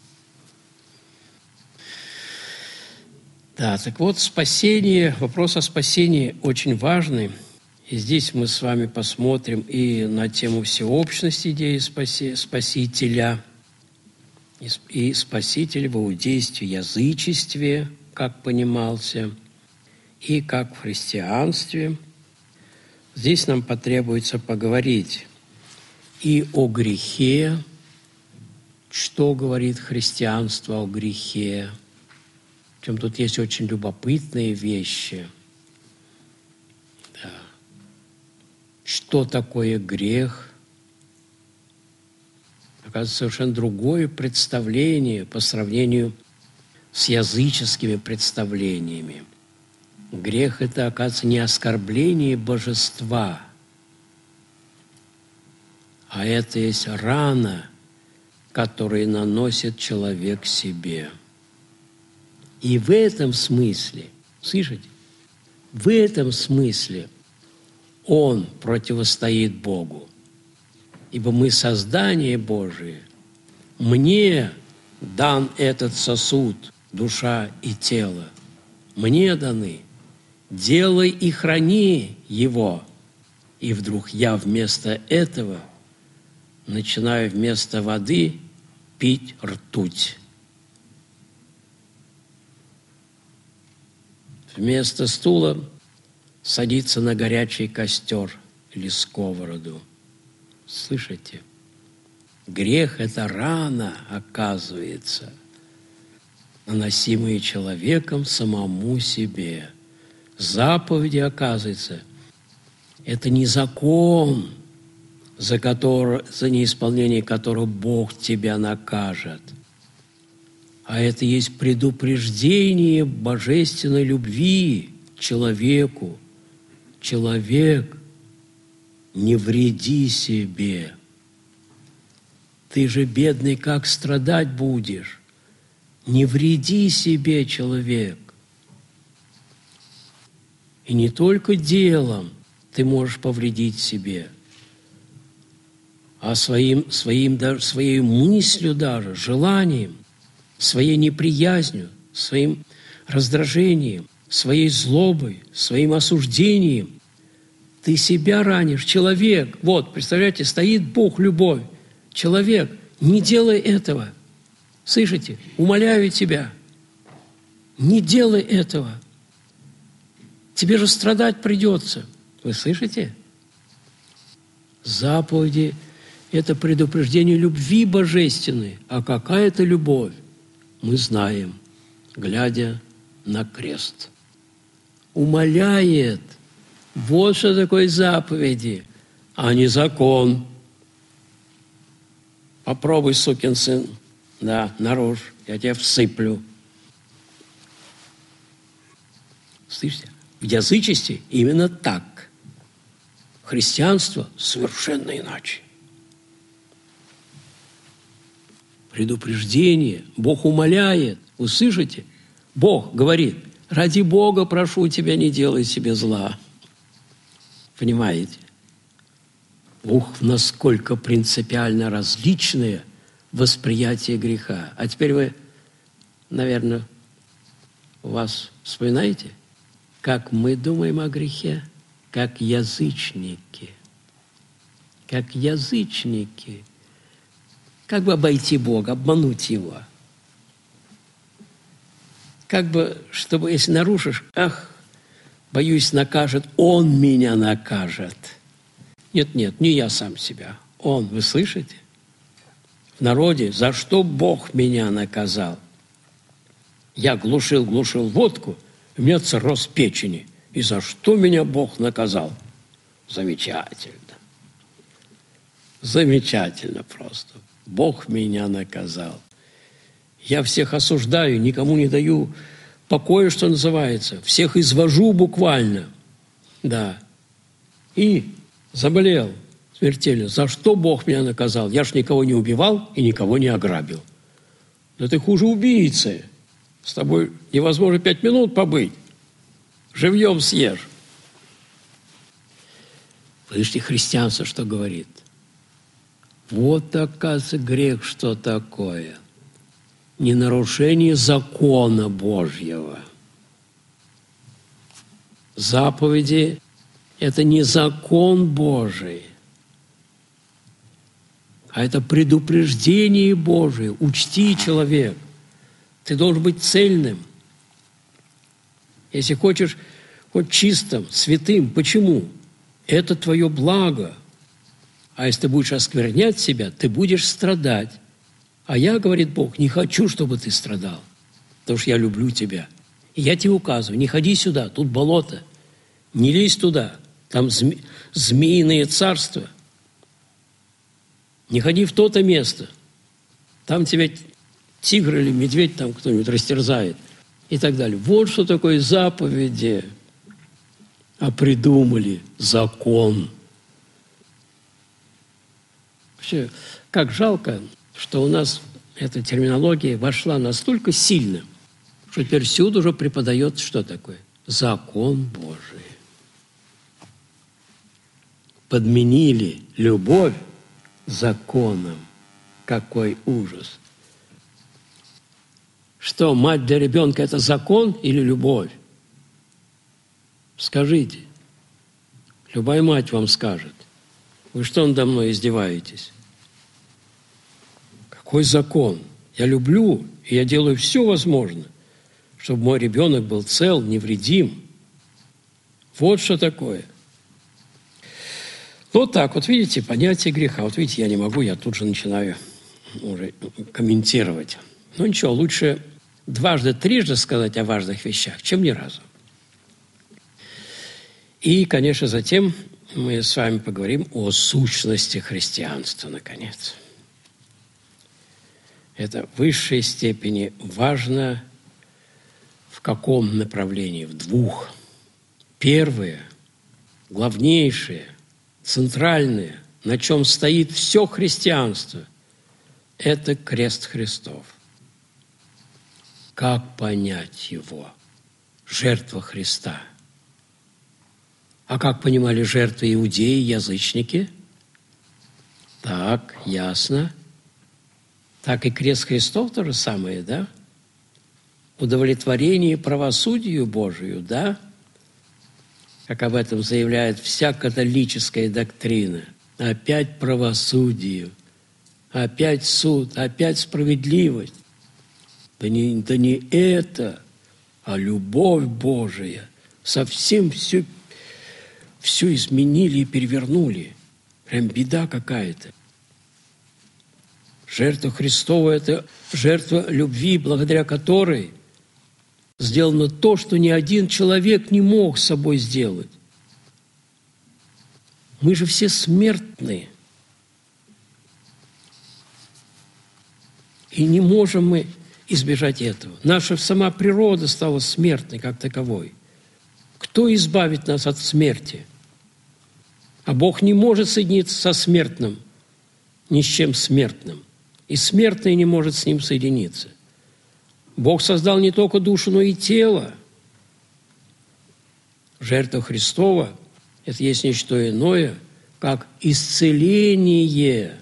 Да, так вот, спасение, вопрос о спасении очень важный. И здесь мы с вами посмотрим и на тему всеобщности идеи спаси, Спасителя, и, и Спаситель в иудействе, язычестве, как понимался, и как в христианстве. Здесь нам потребуется поговорить и о грехе, что говорит христианство о грехе. Причем тут есть очень любопытные вещи. Да. Что такое грех? Оказывается, совершенно другое представление по сравнению с языческими представлениями. Грех – это, оказывается, не оскорбление божества, а это есть рана, которую наносит человек себе. И в этом смысле, слышите, в этом смысле он противостоит Богу. Ибо мы создание Божие, мне дан этот сосуд, душа и тело, мне даны, делай и храни его. И вдруг я вместо этого начинаю вместо воды пить ртуть. Вместо стула садиться на горячий костер или сковороду. Слышите? Грех – это рана, оказывается, наносимая человеком самому себе. Заповеди, оказывается, это не закон, за, который, за неисполнение которого Бог тебя накажет, а это есть предупреждение божественной любви к человеку. Человек, не вреди себе. Ты же, бедный, как страдать будешь? Не вреди себе, человек. И не только делом ты можешь повредить себе, а своим, своим, даже, своей мыслью даже, желанием, своей неприязнью, своим раздражением, своей злобой, своим осуждением. Ты себя ранишь, человек. Вот, представляете, стоит Бог, любовь. Человек, не делай этого. Слышите? Умоляю тебя. Не делай этого. Тебе же страдать придется. Вы слышите? Заповеди – это предупреждение любви божественной. А какая это любовь? Мы знаем, глядя на крест. Умоляет. Вот что такое заповеди, а не закон. Попробуй, сукин сын, да, наружу, я тебя всыплю. Слышите? В язычестве именно так. Христианство совершенно иначе. Предупреждение. Бог умоляет. Вы слышите? Бог говорит, ради Бога прошу тебя, не делай себе зла. Понимаете? Ух, насколько принципиально различные восприятия греха. А теперь вы, наверное, у вас вспоминаете, как мы думаем о грехе? Как язычники. Как язычники. Как бы обойти Бога, обмануть Его. Как бы, чтобы, если нарушишь, ах, боюсь, накажет, Он меня накажет. Нет, нет, не я сам себя. Он, вы слышите? В народе, за что Бог меня наказал? Я глушил, глушил водку, у меня цирроз печени. И за что меня Бог наказал? Замечательно. Замечательно просто. Бог меня наказал. Я всех осуждаю, никому не даю покоя, что называется. Всех извожу буквально. Да. И заболел смертельно. За что Бог меня наказал? Я ж никого не убивал и никого не ограбил. Да ты хуже убийцы. С тобой невозможно пять минут побыть. Живьем съешь. Слышите, христианство что говорит? Вот, оказывается, грех что такое. Не нарушение закона Божьего. Заповеди – это не закон Божий, а это предупреждение Божие. Учти, человек, ты должен быть цельным. Если хочешь хоть чистым, святым, почему? Это твое благо. А если ты будешь осквернять себя, ты будешь страдать. А я, говорит Бог, не хочу, чтобы ты страдал, потому что я люблю тебя. И я тебе указываю, не ходи сюда, тут болото, не лезь туда, там зме- змеиное царство. Не ходи в то-то место, там тебя тигр или медведь там кто-нибудь растерзает и так далее. Вот что такое заповеди, а придумали закон. Вообще, как жалко, что у нас эта терминология вошла настолько сильно, что теперь всюду уже преподает что такое? Закон Божий. Подменили любовь законом. Какой ужас. Что, мать для ребенка – это закон или любовь? Скажите. Любая мать вам скажет. Вы что надо мной издеваетесь? Какой закон? Я люблю, и я делаю все возможное, чтобы мой ребенок был цел, невредим. Вот что такое. Вот так вот, видите, понятие греха. Вот видите, я не могу, я тут же начинаю уже комментировать. Ну ничего, лучше дважды, трижды сказать о важных вещах, чем ни разу. И, конечно, затем мы с вами поговорим о сущности христианства, наконец. Это в высшей степени важно в каком направлении? В двух. Первое, главнейшее, центральное, на чем стоит все христианство, это крест Христов. Как понять его? Жертва Христа. А как понимали жертвы иудеи, язычники? Так, ясно. Так и крест Христов то же самое, да? Удовлетворение правосудию Божию, да? Как об этом заявляет вся католическая доктрина. Опять правосудие, опять суд, опять справедливость. Да не, да не это, а любовь Божия. Совсем все, все изменили и перевернули. Прям беда какая-то. Жертва Христова – это жертва любви, благодаря которой сделано то, что ни один человек не мог с собой сделать. Мы же все смертны. И не можем мы избежать этого. Наша сама природа стала смертной как таковой. Кто избавит нас от смерти? А Бог не может соединиться со смертным, ни с чем смертным. И смертный не может с ним соединиться. Бог создал не только душу, но и тело. Жертва Христова – это есть не что иное, как исцеление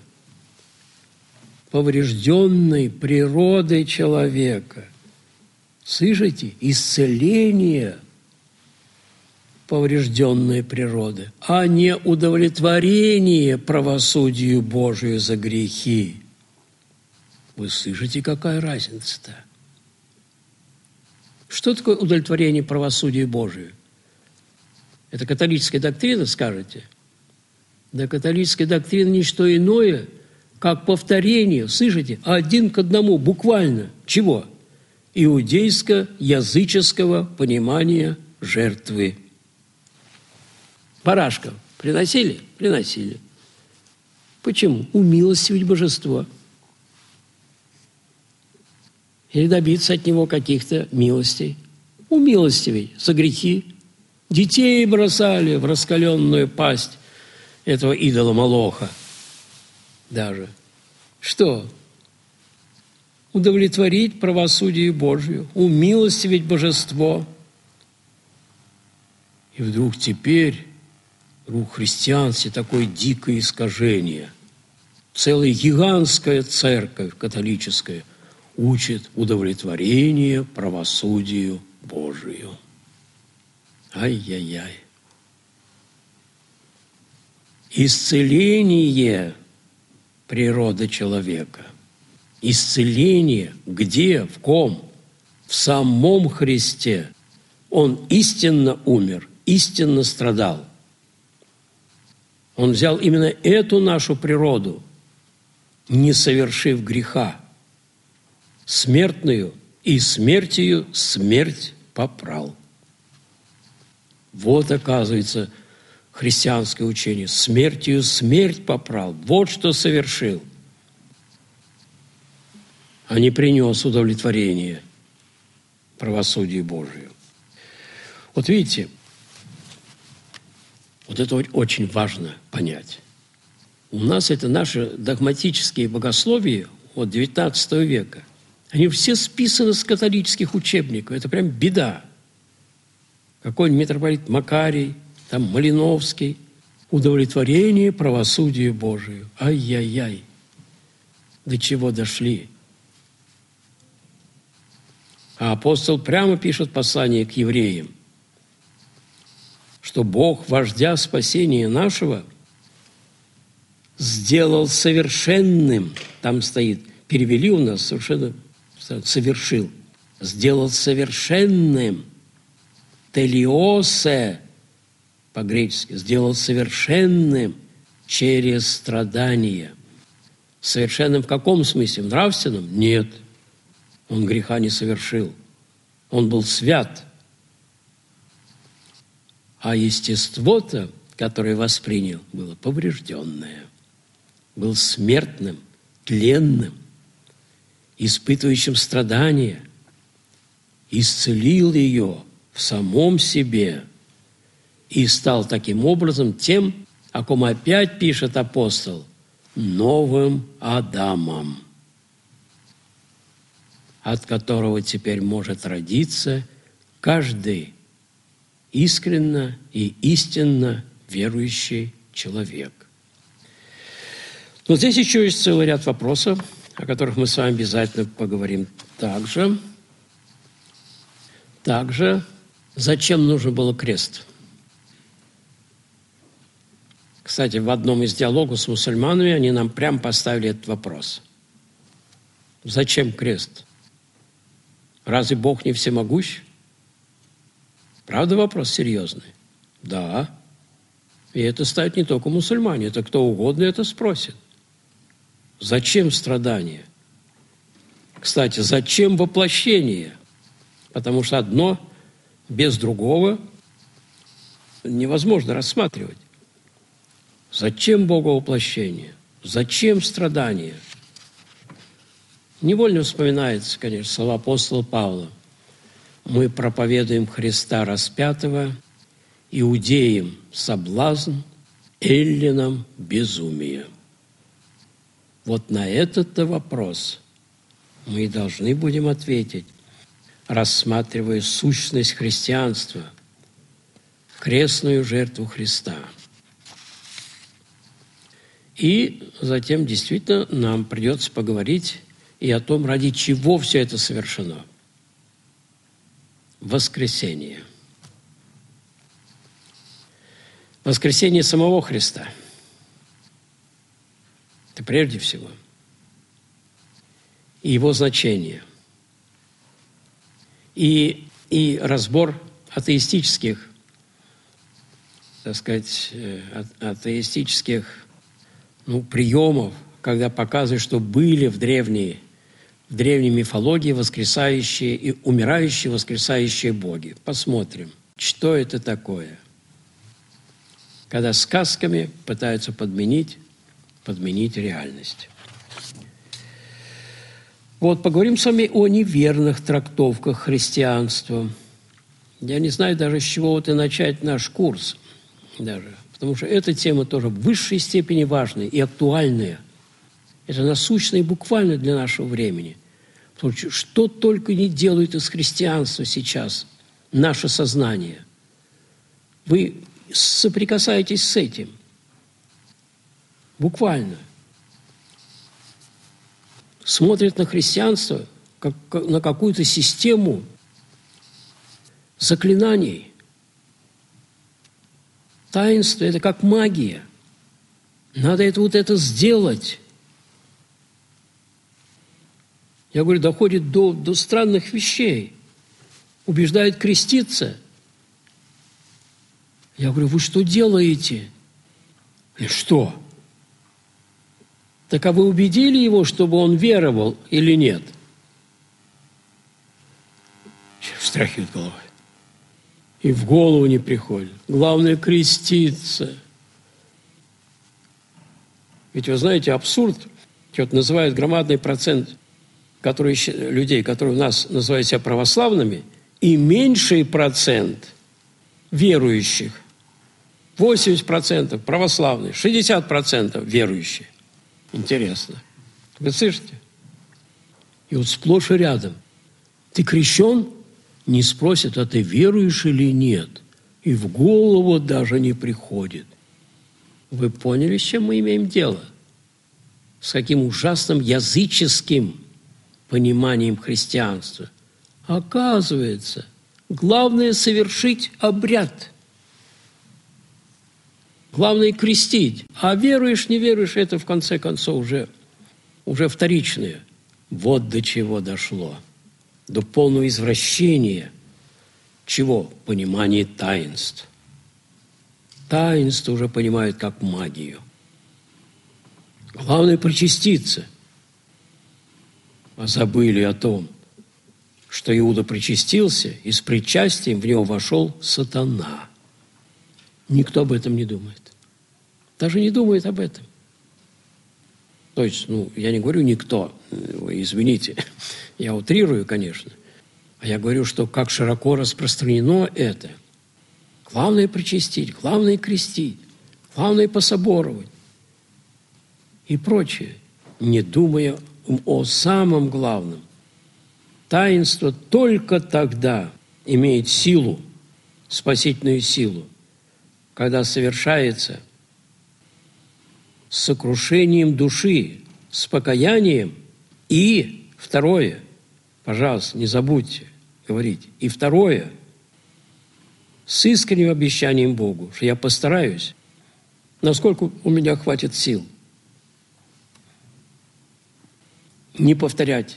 поврежденной природы человека. Слышите? Исцеление поврежденной природы, а не удовлетворение правосудию Божию за грехи. Вы слышите, какая разница-то? Что такое удовлетворение правосудию Божию? Это католическая доктрина, скажете? Да католическая доктрина не что иное, как повторение, слышите, один к одному, буквально. Чего? Иудейско-языческого понимания жертвы. Барашков приносили? Приносили. Почему? Умилостивить божество. Или добиться от него каких-то милостей. Умилостивить за грехи. Детей бросали в раскаленную пасть этого идола Молоха. Даже. Что? Удовлетворить правосудие Божию, умилостивить божество. И вдруг теперь, вдруг в христианстве такое дикое искажение. Целая гигантская церковь католическая учит удовлетворение правосудию Божию. Ай-яй-яй. Исцеление природы человека. Исцеление где? В ком? В самом Христе. Он истинно умер, истинно страдал. Он взял именно эту нашу природу, не совершив греха, смертную, и смертью смерть попрал. Вот, оказывается, христианское учение. Смертью смерть попрал. Вот что совершил. А не принес удовлетворение правосудию Божию. Вот видите, вот это очень важно понять. У нас это наши догматические богословия от девятнадцатого века. Они все списаны с католических учебников. Это прям беда. Какой-нибудь митрополит Макарий, там Малиновский. Удовлетворение правосудию Божию. Ай-яй-яй. До чего дошли? А апостол прямо пишет послание к евреям, что Бог, вождя спасения нашего, сделал совершенным, там стоит, перевели у нас совершенно совершил, сделал совершенным, телиосе по-гречески, сделал совершенным через страдания. Совершенным в каком смысле? В нравственном? Нет. Он греха не совершил. Он был свят. А естество-то, которое воспринял, было поврежденное. Был смертным, тленным, испытывающим страдания. Исцелил ее в самом себе и стал таким образом тем, о ком опять пишет апостол, новым Адамом, от которого теперь может родиться каждый искренно и истинно верующий человек. Но здесь еще есть целый ряд вопросов, о которых мы с вами обязательно поговорим также. Также, зачем нужен был крест? Кстати, в одном из диалогов с мусульманами они нам прямо поставили этот вопрос. Зачем крест? Разве Бог не всемогущ? Правда, вопрос серьезный? Да. И это ставят не только мусульмане, это кто угодно это спросит. Зачем страдания? Кстати, зачем воплощение? Потому что одно без другого невозможно рассматривать. Зачем Богу воплощение? Зачем страдания? Невольно вспоминается, конечно, слова апостола Павла. Мы проповедуем Христа распятого, иудеям соблазн, эллинам безумие. Вот на этот-то вопрос мы и должны будем ответить, рассматривая сущность христианства, крестную жертву Христа. И затем действительно нам придется поговорить и о том, ради чего все это совершено. Воскресение. Воскресение самого Христа. Это прежде всего. И его значение. И, и разбор атеистических, так сказать, атеистических ну, приемов, когда показывают, что были в древней, в древней мифологии воскресающие и умирающие воскресающие боги. Посмотрим, что это такое. Когда сказками пытаются подменить, подменить реальность. Вот, поговорим с вами о неверных трактовках христианства. Я не знаю даже, с чего вот и начать наш курс. Даже. Потому что эта тема тоже в высшей степени важная и актуальная. Это насущно и буквально для нашего времени. Потому что что только не делают из христианства сейчас наше сознание. Вы соприкасаетесь с этим. Буквально. Смотрят на христианство как на какую-то систему заклинаний. Таинство – это как магия. Надо это вот это сделать. Я говорю, доходит до, до странных вещей. Убеждают креститься. Я говорю, вы что делаете? И что? Так а вы убедили его, чтобы он веровал или нет? Встряхивает головой. И в голову не приходит. Главное – креститься. Ведь вы знаете, абсурд, вот называют громадный процент которые, людей, которые у нас называют себя православными, и меньший процент верующих. восемьдесят процентов православные, шестьдесят процентов верующие. Интересно. Вы слышите? И вот сплошь и рядом. Ты крещен? Не спросят, а ты веруешь или нет. И в голову даже не приходит. Вы поняли, с чем мы имеем дело? С каким ужасным языческим пониманием христианства. Оказывается, главное – совершить обряд. Главное – крестить. А веруешь, не веруешь – это, в конце концов, уже, уже вторичное. Вот до чего дошло. До полного извращения. Чего? Понимание таинств. Таинство уже понимают как магию. Главное причаститься. А забыли о том, что Иуда причастился, и с причастием в него вошел сатана. Никто об этом не думает. Даже не думает об этом. То есть, ну, я не говорю никто, извините, я утрирую, конечно. А я говорю, что как широко распространено это. Главное причастить, главное крестить, главное пособоровать и прочее, не думая о самом главном. Таинство только тогда имеет силу, спасительную силу, когда совершается с сокрушением души, с покаянием и, второе, пожалуйста, не забудьте говорить, и второе, с искренним обещанием Богу, что я постараюсь, насколько у меня хватит сил, не повторять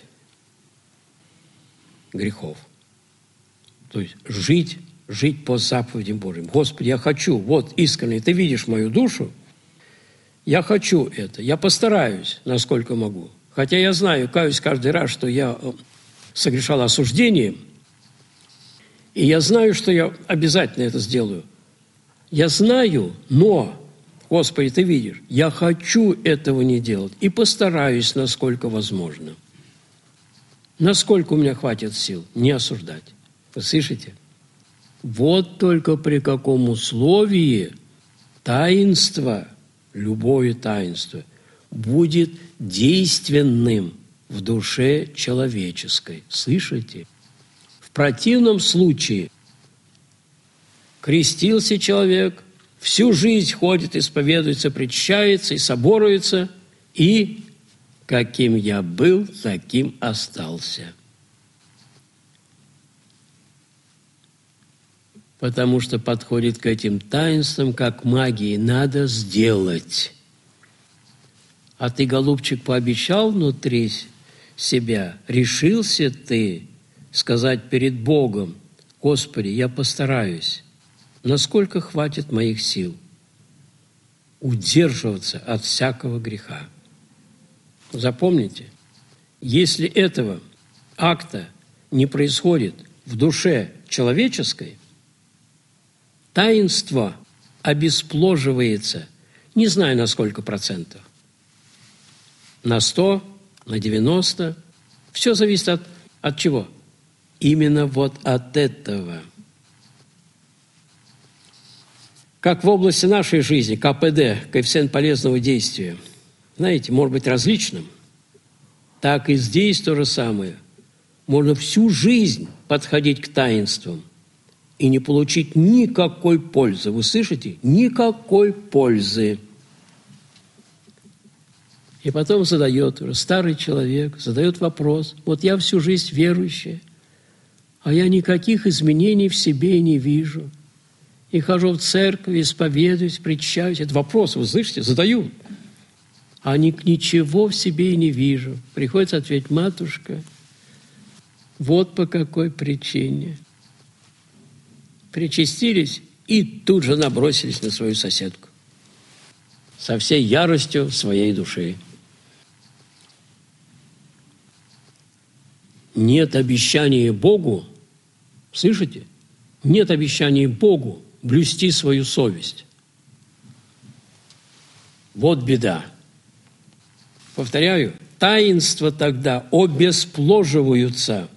грехов. То есть жить, жить по заповедям Божьим. Господи, я хочу, вот искренне, Ты видишь мою душу, я хочу это, я постараюсь, насколько могу. Хотя я знаю, каюсь каждый раз, что я согрешал осуждением, и я знаю, что я обязательно это сделаю. Я знаю, но, Господи, Ты видишь, я хочу этого не делать и постараюсь, насколько возможно. Насколько у меня хватит сил не осуждать. Вы слышите? Вот только при каком условии таинство, любое таинство, будет действенным в душе человеческой. Слышите? В противном случае крестился человек, всю жизнь ходит, исповедуется, причащается и соборуется, и каким я был, таким остался. Потому что подходит к этим таинствам, как к магии, надо сделать. А ты, голубчик, пообещал внутри себя, решился ты сказать перед Богом: Господи, я постараюсь, насколько хватит моих сил, удерживаться от всякого греха. Запомните, если этого акта не происходит в душе человеческой, таинство обеспложивается, не знаю на сколько процентов, на сто, на девяносто, все зависит от, от чего? Именно вот от этого. Как в области нашей жизни, ка пэ дэ, коэффициент полезного действия, знаете, может быть различным, так и здесь то же самое. Можно всю жизнь подходить к таинствам и не получить никакой пользы. Вы слышите? Никакой пользы. И потом задает, уже старый человек, задает вопрос: вот я всю жизнь верующий, а я никаких изменений в себе не вижу. И хожу в церковь, исповедуюсь, причащаюсь. Это вопрос, вы слышите, задаю. А ничего в себе и не вижу. Приходится ответить: матушка, вот по какой причине. Причастились и тут же набросились на свою соседку со всей яростью своей души. Нет обещания Богу, слышите? Нет обещания Богу блюсти свою совесть. Вот беда. Повторяю, таинства тогда обеспложиваются,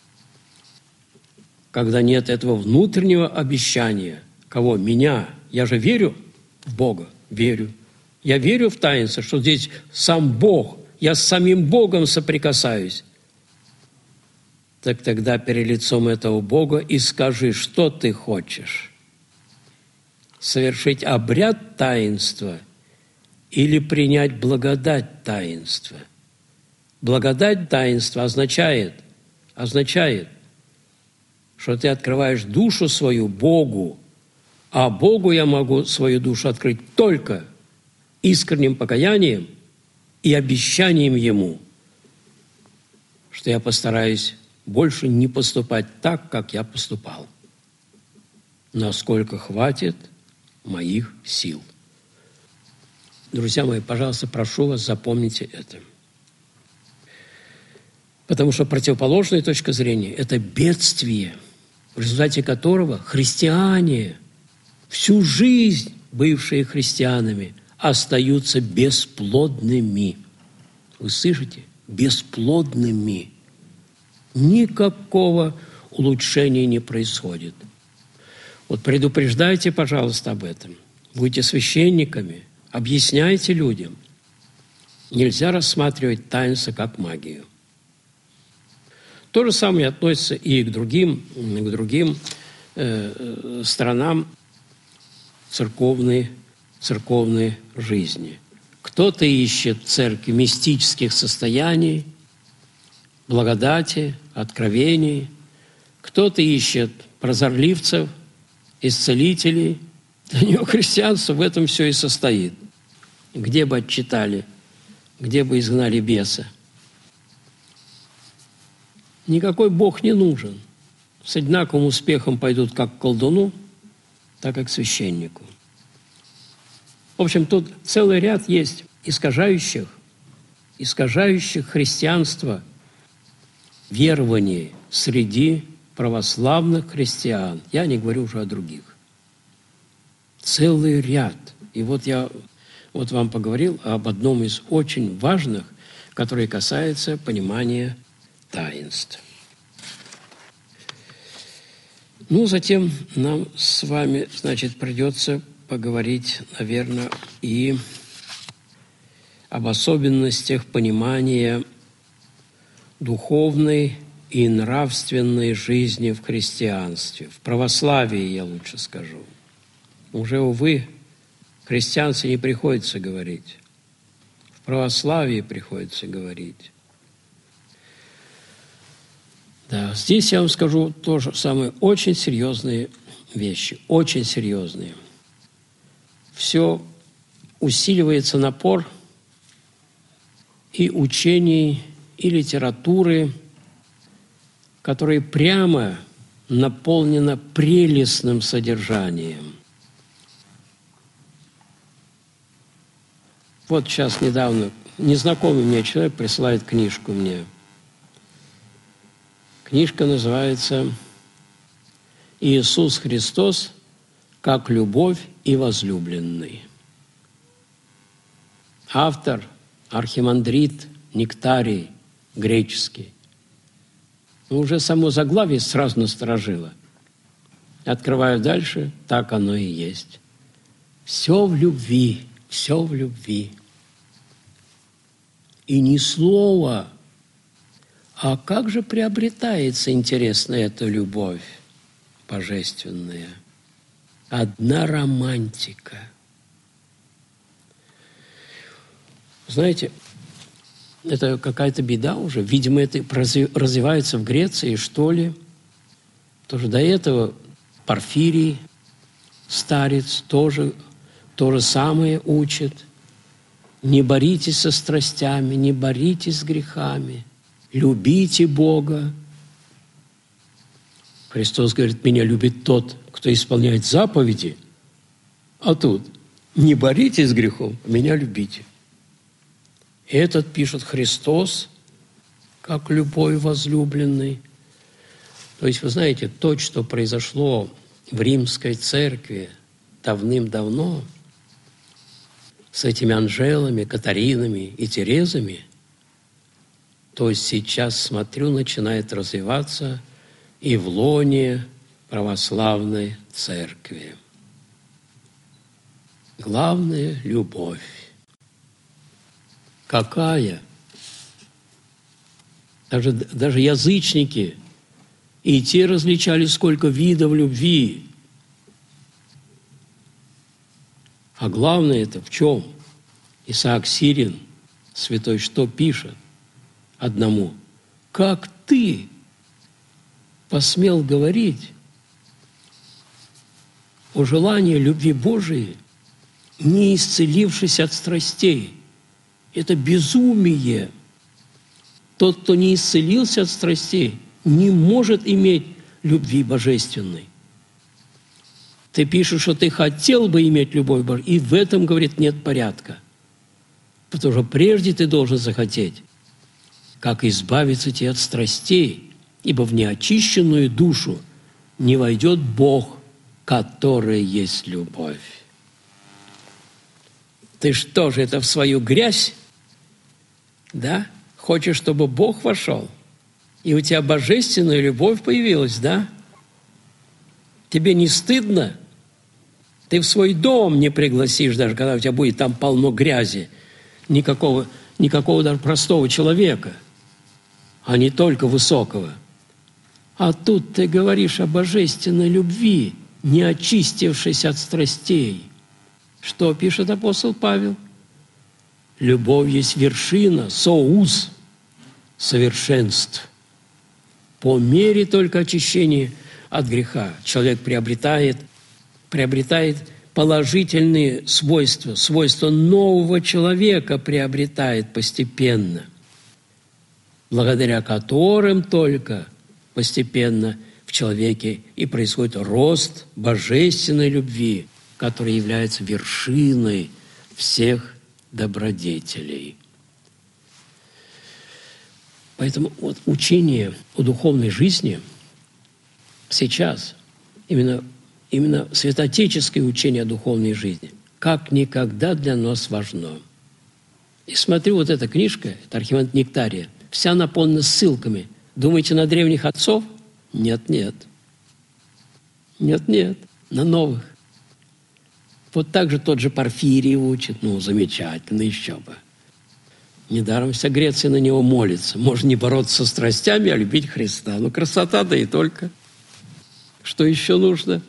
когда нет этого внутреннего обещания. Кого? Меня. Я же верю в Бога. Верю. Я верю в таинство, что здесь сам Бог. Я с самим Богом соприкасаюсь. Так тогда перед лицом этого Бога и скажи, что ты хочешь. Совершить обряд таинства или принять благодать таинства. Благодать таинства означает, означает, что ты открываешь душу свою Богу, а Богу я могу свою душу открыть только искренним покаянием и обещанием Ему. что я постараюсь больше не поступать так, как я поступал, насколько хватит моих сил. Друзья мои, пожалуйста, прошу вас, запомните это. Потому что противоположная точка зрения – это бедствие, в результате которого христиане, всю жизнь бывшие христианами, остаются бесплодными. Вы слышите? Бесплодными. Никакого улучшения не происходит. Вот предупреждайте, пожалуйста, об этом. Будьте священниками, объясняйте людям. Нельзя рассматривать таинство как магию. То же самое относится и к другим, к другим э, странам церковной, церковной жизни. Кто-то ищет в церкви мистических состояний, благодати, откровений. Кто-то ищет прозорливцев, исцелителей. Для него христианство в этом все и состоит. Где бы отчитали, где бы изгнали беса. Никакой Бог не нужен. С одинаковым успехом пойдут как к колдуну, так и к священнику. В общем, тут целый ряд есть искажающих, искажающих христианство верований среди православных христиан. Я не говорю уже о других. Целый ряд. И вот я вот вам поговорил об одном из очень важных, который касается понимания таинств. Ну, затем нам с вами, значит, придется поговорить, наверное, и об особенностях понимания духовной и нравственной жизни в христианстве. В православии, я лучше скажу. Уже, увы, христианству не приходится говорить. В православии приходится говорить. Да, здесь я вам скажу то же самое. Очень серьезные вещи, очень серьезные. Все усиливается напор и учений, и литературы, которые прямо наполнены прелестным содержанием. Вот сейчас недавно незнакомый мне человек присылает книжку мне. Книжка называется «Иисус Христос как любовь и возлюбленный». Автор архимандрит Нектарий, греческий. Но уже само заглавие сразу насторожило. Открываю дальше, так оно и есть. Все в любви, все в любви. И ни слова. А как же приобретается, интересно, эта любовь божественная? Одна романтика. Знаете, это какая-то беда уже. Видимо, это развивается в Греции, что ли. Тоже до этого Порфирий, старец, тоже то же самое учит. Не боритесь со страстями, не боритесь с грехами. Любите Бога. Христос говорит, меня любит тот, кто исполняет заповеди. А тут не боритесь с грехом, меня любите. Этот пишет Христос, как любовь возлюбленный. То есть, вы знаете, то, что произошло в Римской церкви давным-давно с этими Анжелами, Катаринами и Терезами, то есть сейчас, смотрю, начинает развиваться и в лоне православной церкви. Главное – любовь. Какая? Даже, даже язычники, и те различали, сколько видов любви. А главное это в чем? Исаак Сирин, святой, что пишет одному? Как ты посмел говорить о желании любви Божией, не исцелившись от страстей? Это безумие. Тот, кто не исцелился от страстей, не может иметь любви божественной. Ты пишешь, что ты хотел бы иметь любовь Божью, и в этом, говорит, нет порядка. Потому что прежде ты должен захотеть, как избавиться тебе от страстей, ибо в неочищенную душу не войдет Бог, который есть любовь. Ты что же, это в свою грязь, да? Хочешь, чтобы Бог вошел, и у тебя божественная любовь появилась, да? Тебе не стыдно? Ты в свой дом не пригласишь, даже когда у тебя будет там полно грязи, никакого, никакого даже простого человека, а не только высокого. А тут ты говоришь о божественной любви, не очистившись от страстей. Что пишет апостол Павел? Любовь есть вершина, соус, совершенств. По мере только очищения от греха человек приобретает, приобретает положительные свойства, свойства нового человека приобретает постепенно, благодаря которым только постепенно в человеке и происходит рост божественной любви, которая является вершиной всех добродетелей. Поэтому вот учение о духовной жизни сейчас, именно, именно святоотеческое учение о духовной жизни, как никогда для нас важно. И смотрю, вот эта книжка, это Архимандрит Нектария, вся наполнена ссылками. Думаете, на древних отцов? Нет-нет. Нет-нет, на новых. Вот так же тот же Порфирий учит. Ну, замечательно, еще бы. Недаром вся Греция на него молится. Можно не бороться со страстями, а любить Христа. Ну, красота, да и только. Что еще нужно?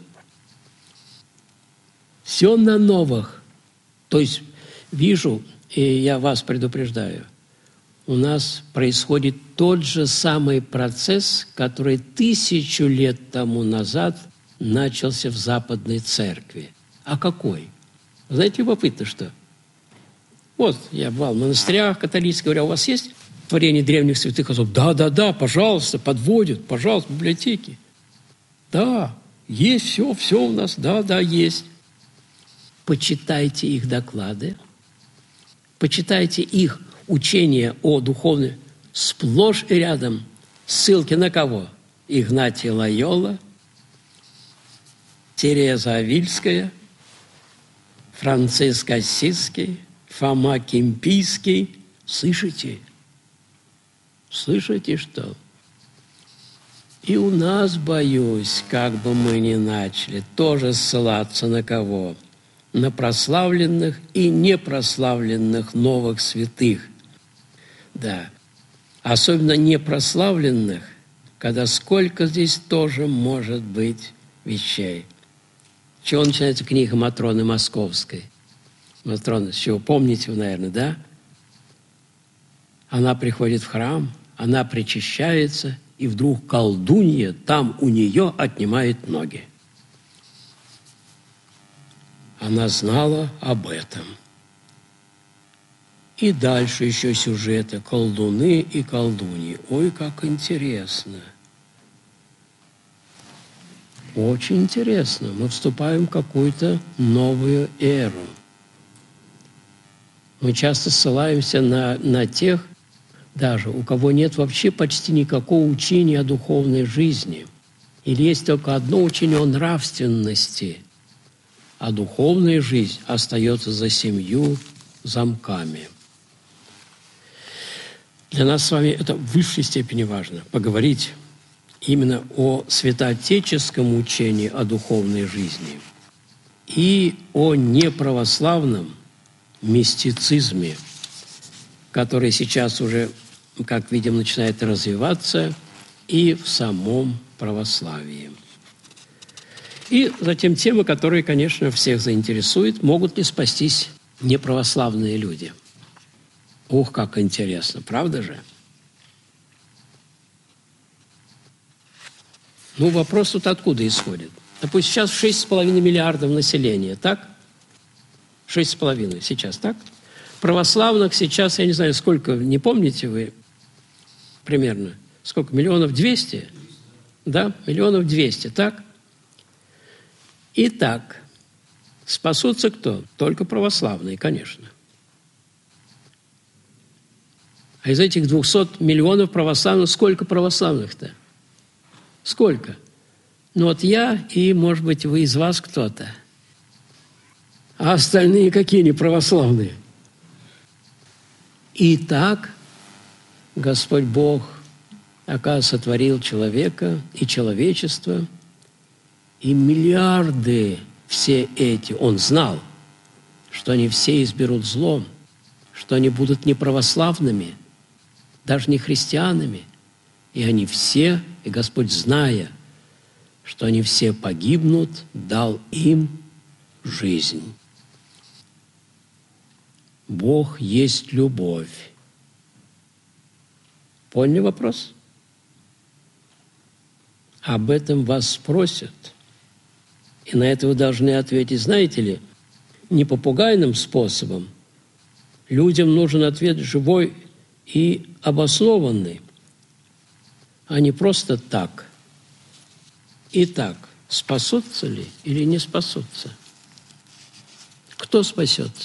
Все на новых. То есть вижу, и я вас предупреждаю, у нас происходит тот же самый процесс, который тысячу лет тому назад начался в Западной Церкви. А какой? Знаете, любопытно, что? Вот, я бывал в монастырях католических, говорю, а у вас есть творение древних святых отцов? Да, да, да, пожалуйста, подводят, пожалуйста, в библиотеке. Да, есть все, все у нас, да, да, есть. Почитайте их доклады, почитайте их учения о духовной, сплошь и рядом ссылки на кого? Игнатий Лойола, Тереза Авильская, Франциск Ассизский, Фома Кимпийский. Слышите? Слышите, что? И у нас, боюсь, как бы мы ни начали, тоже ссылаться на кого? На прославленных и непрославленных новых святых. Да. Особенно непрославленных, когда сколько здесь тоже может быть вещей. С чего начинается книга Матроны Московской? Матрона, с чего помните вы, наверное, да? Она приходит в храм, она причащается, и вдруг колдунья там у нее отнимает ноги. Она знала об этом. И дальше еще сюжеты колдуны и колдуньи. Ой, как интересно! Очень интересно. Мы вступаем в какую-то новую эру. Мы часто ссылаемся на, на тех, даже у кого нет вообще почти никакого учения о духовной жизни. Или есть только одно учение о нравственности, а духовная жизнь остается за семью замками. Для нас с вами это в высшей степени важно – поговорить именно о святоотеческом учении о духовной жизни и о неправославном мистицизме, который сейчас уже, как видим, начинает развиваться и в самом православии. И затем темы, которые, конечно, всех заинтересуют, могут ли спастись неправославные люди. Ух, как интересно, правда же? Ну, вопрос тут откуда исходит? Допустим, сейчас шесть с половиной миллиардов населения, так? шесть с половиной сейчас, так? Православных сейчас, я не знаю, сколько, не помните вы? примерно. Сколько? Миллионов двести? Да, миллионов двести, так? Итак, спасутся кто? Только православные, конечно. А из этих двухсот миллионов православных, сколько православных-то? Сколько? Ну вот я и, может быть, вы из вас кто-то. А остальные какие не православные? Итак, Господь Бог, оказывается, сотворил человека и человечество, и миллиарды все эти, Он знал, что они все изберут злом, что они будут неправославными, даже не христианами, и они все, и Господь, зная, что они все погибнут, дал им жизнь. Бог есть любовь. Поняли вопрос? Об этом вас спросят. И на это вы должны ответить, знаете ли, не попугайным способом. Людям нужен ответ живой и обоснованный, а не просто так. Итак, спасутся ли или не спасутся? Кто спасется?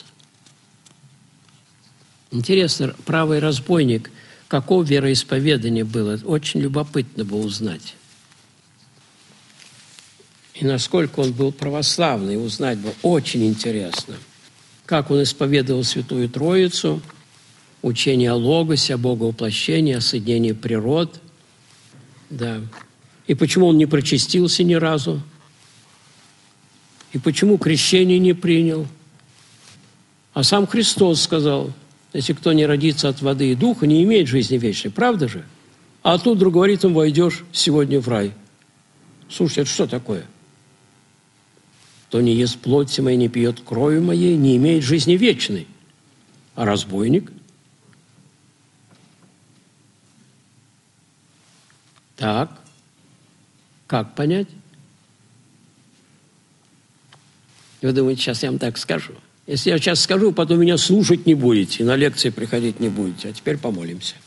Интересно, правый разбойник, какого вероисповедания было? Очень любопытно было узнать. И насколько он был православный, узнать было очень интересно. Как он исповедовал Святую Троицу, учение о Логосе, о Боговоплощении, о соединении природ. Да. И почему он не причастился ни разу? И почему крещение не принял? А сам Христос сказал, если кто не родится от воды и духа, не имеет жизни вечной. Правда же? А тут вдруг говорит им, войдешь сегодня в рай. Слушайте, это что такое? Кто не ест плоти моей, не пьет крови моей, не имеет жизни вечной. А разбойник? Так, как понять? Вы думаете, сейчас я вам так скажу? Если я сейчас скажу, потом меня слушать не будете, на лекции приходить не будете. А теперь помолимся.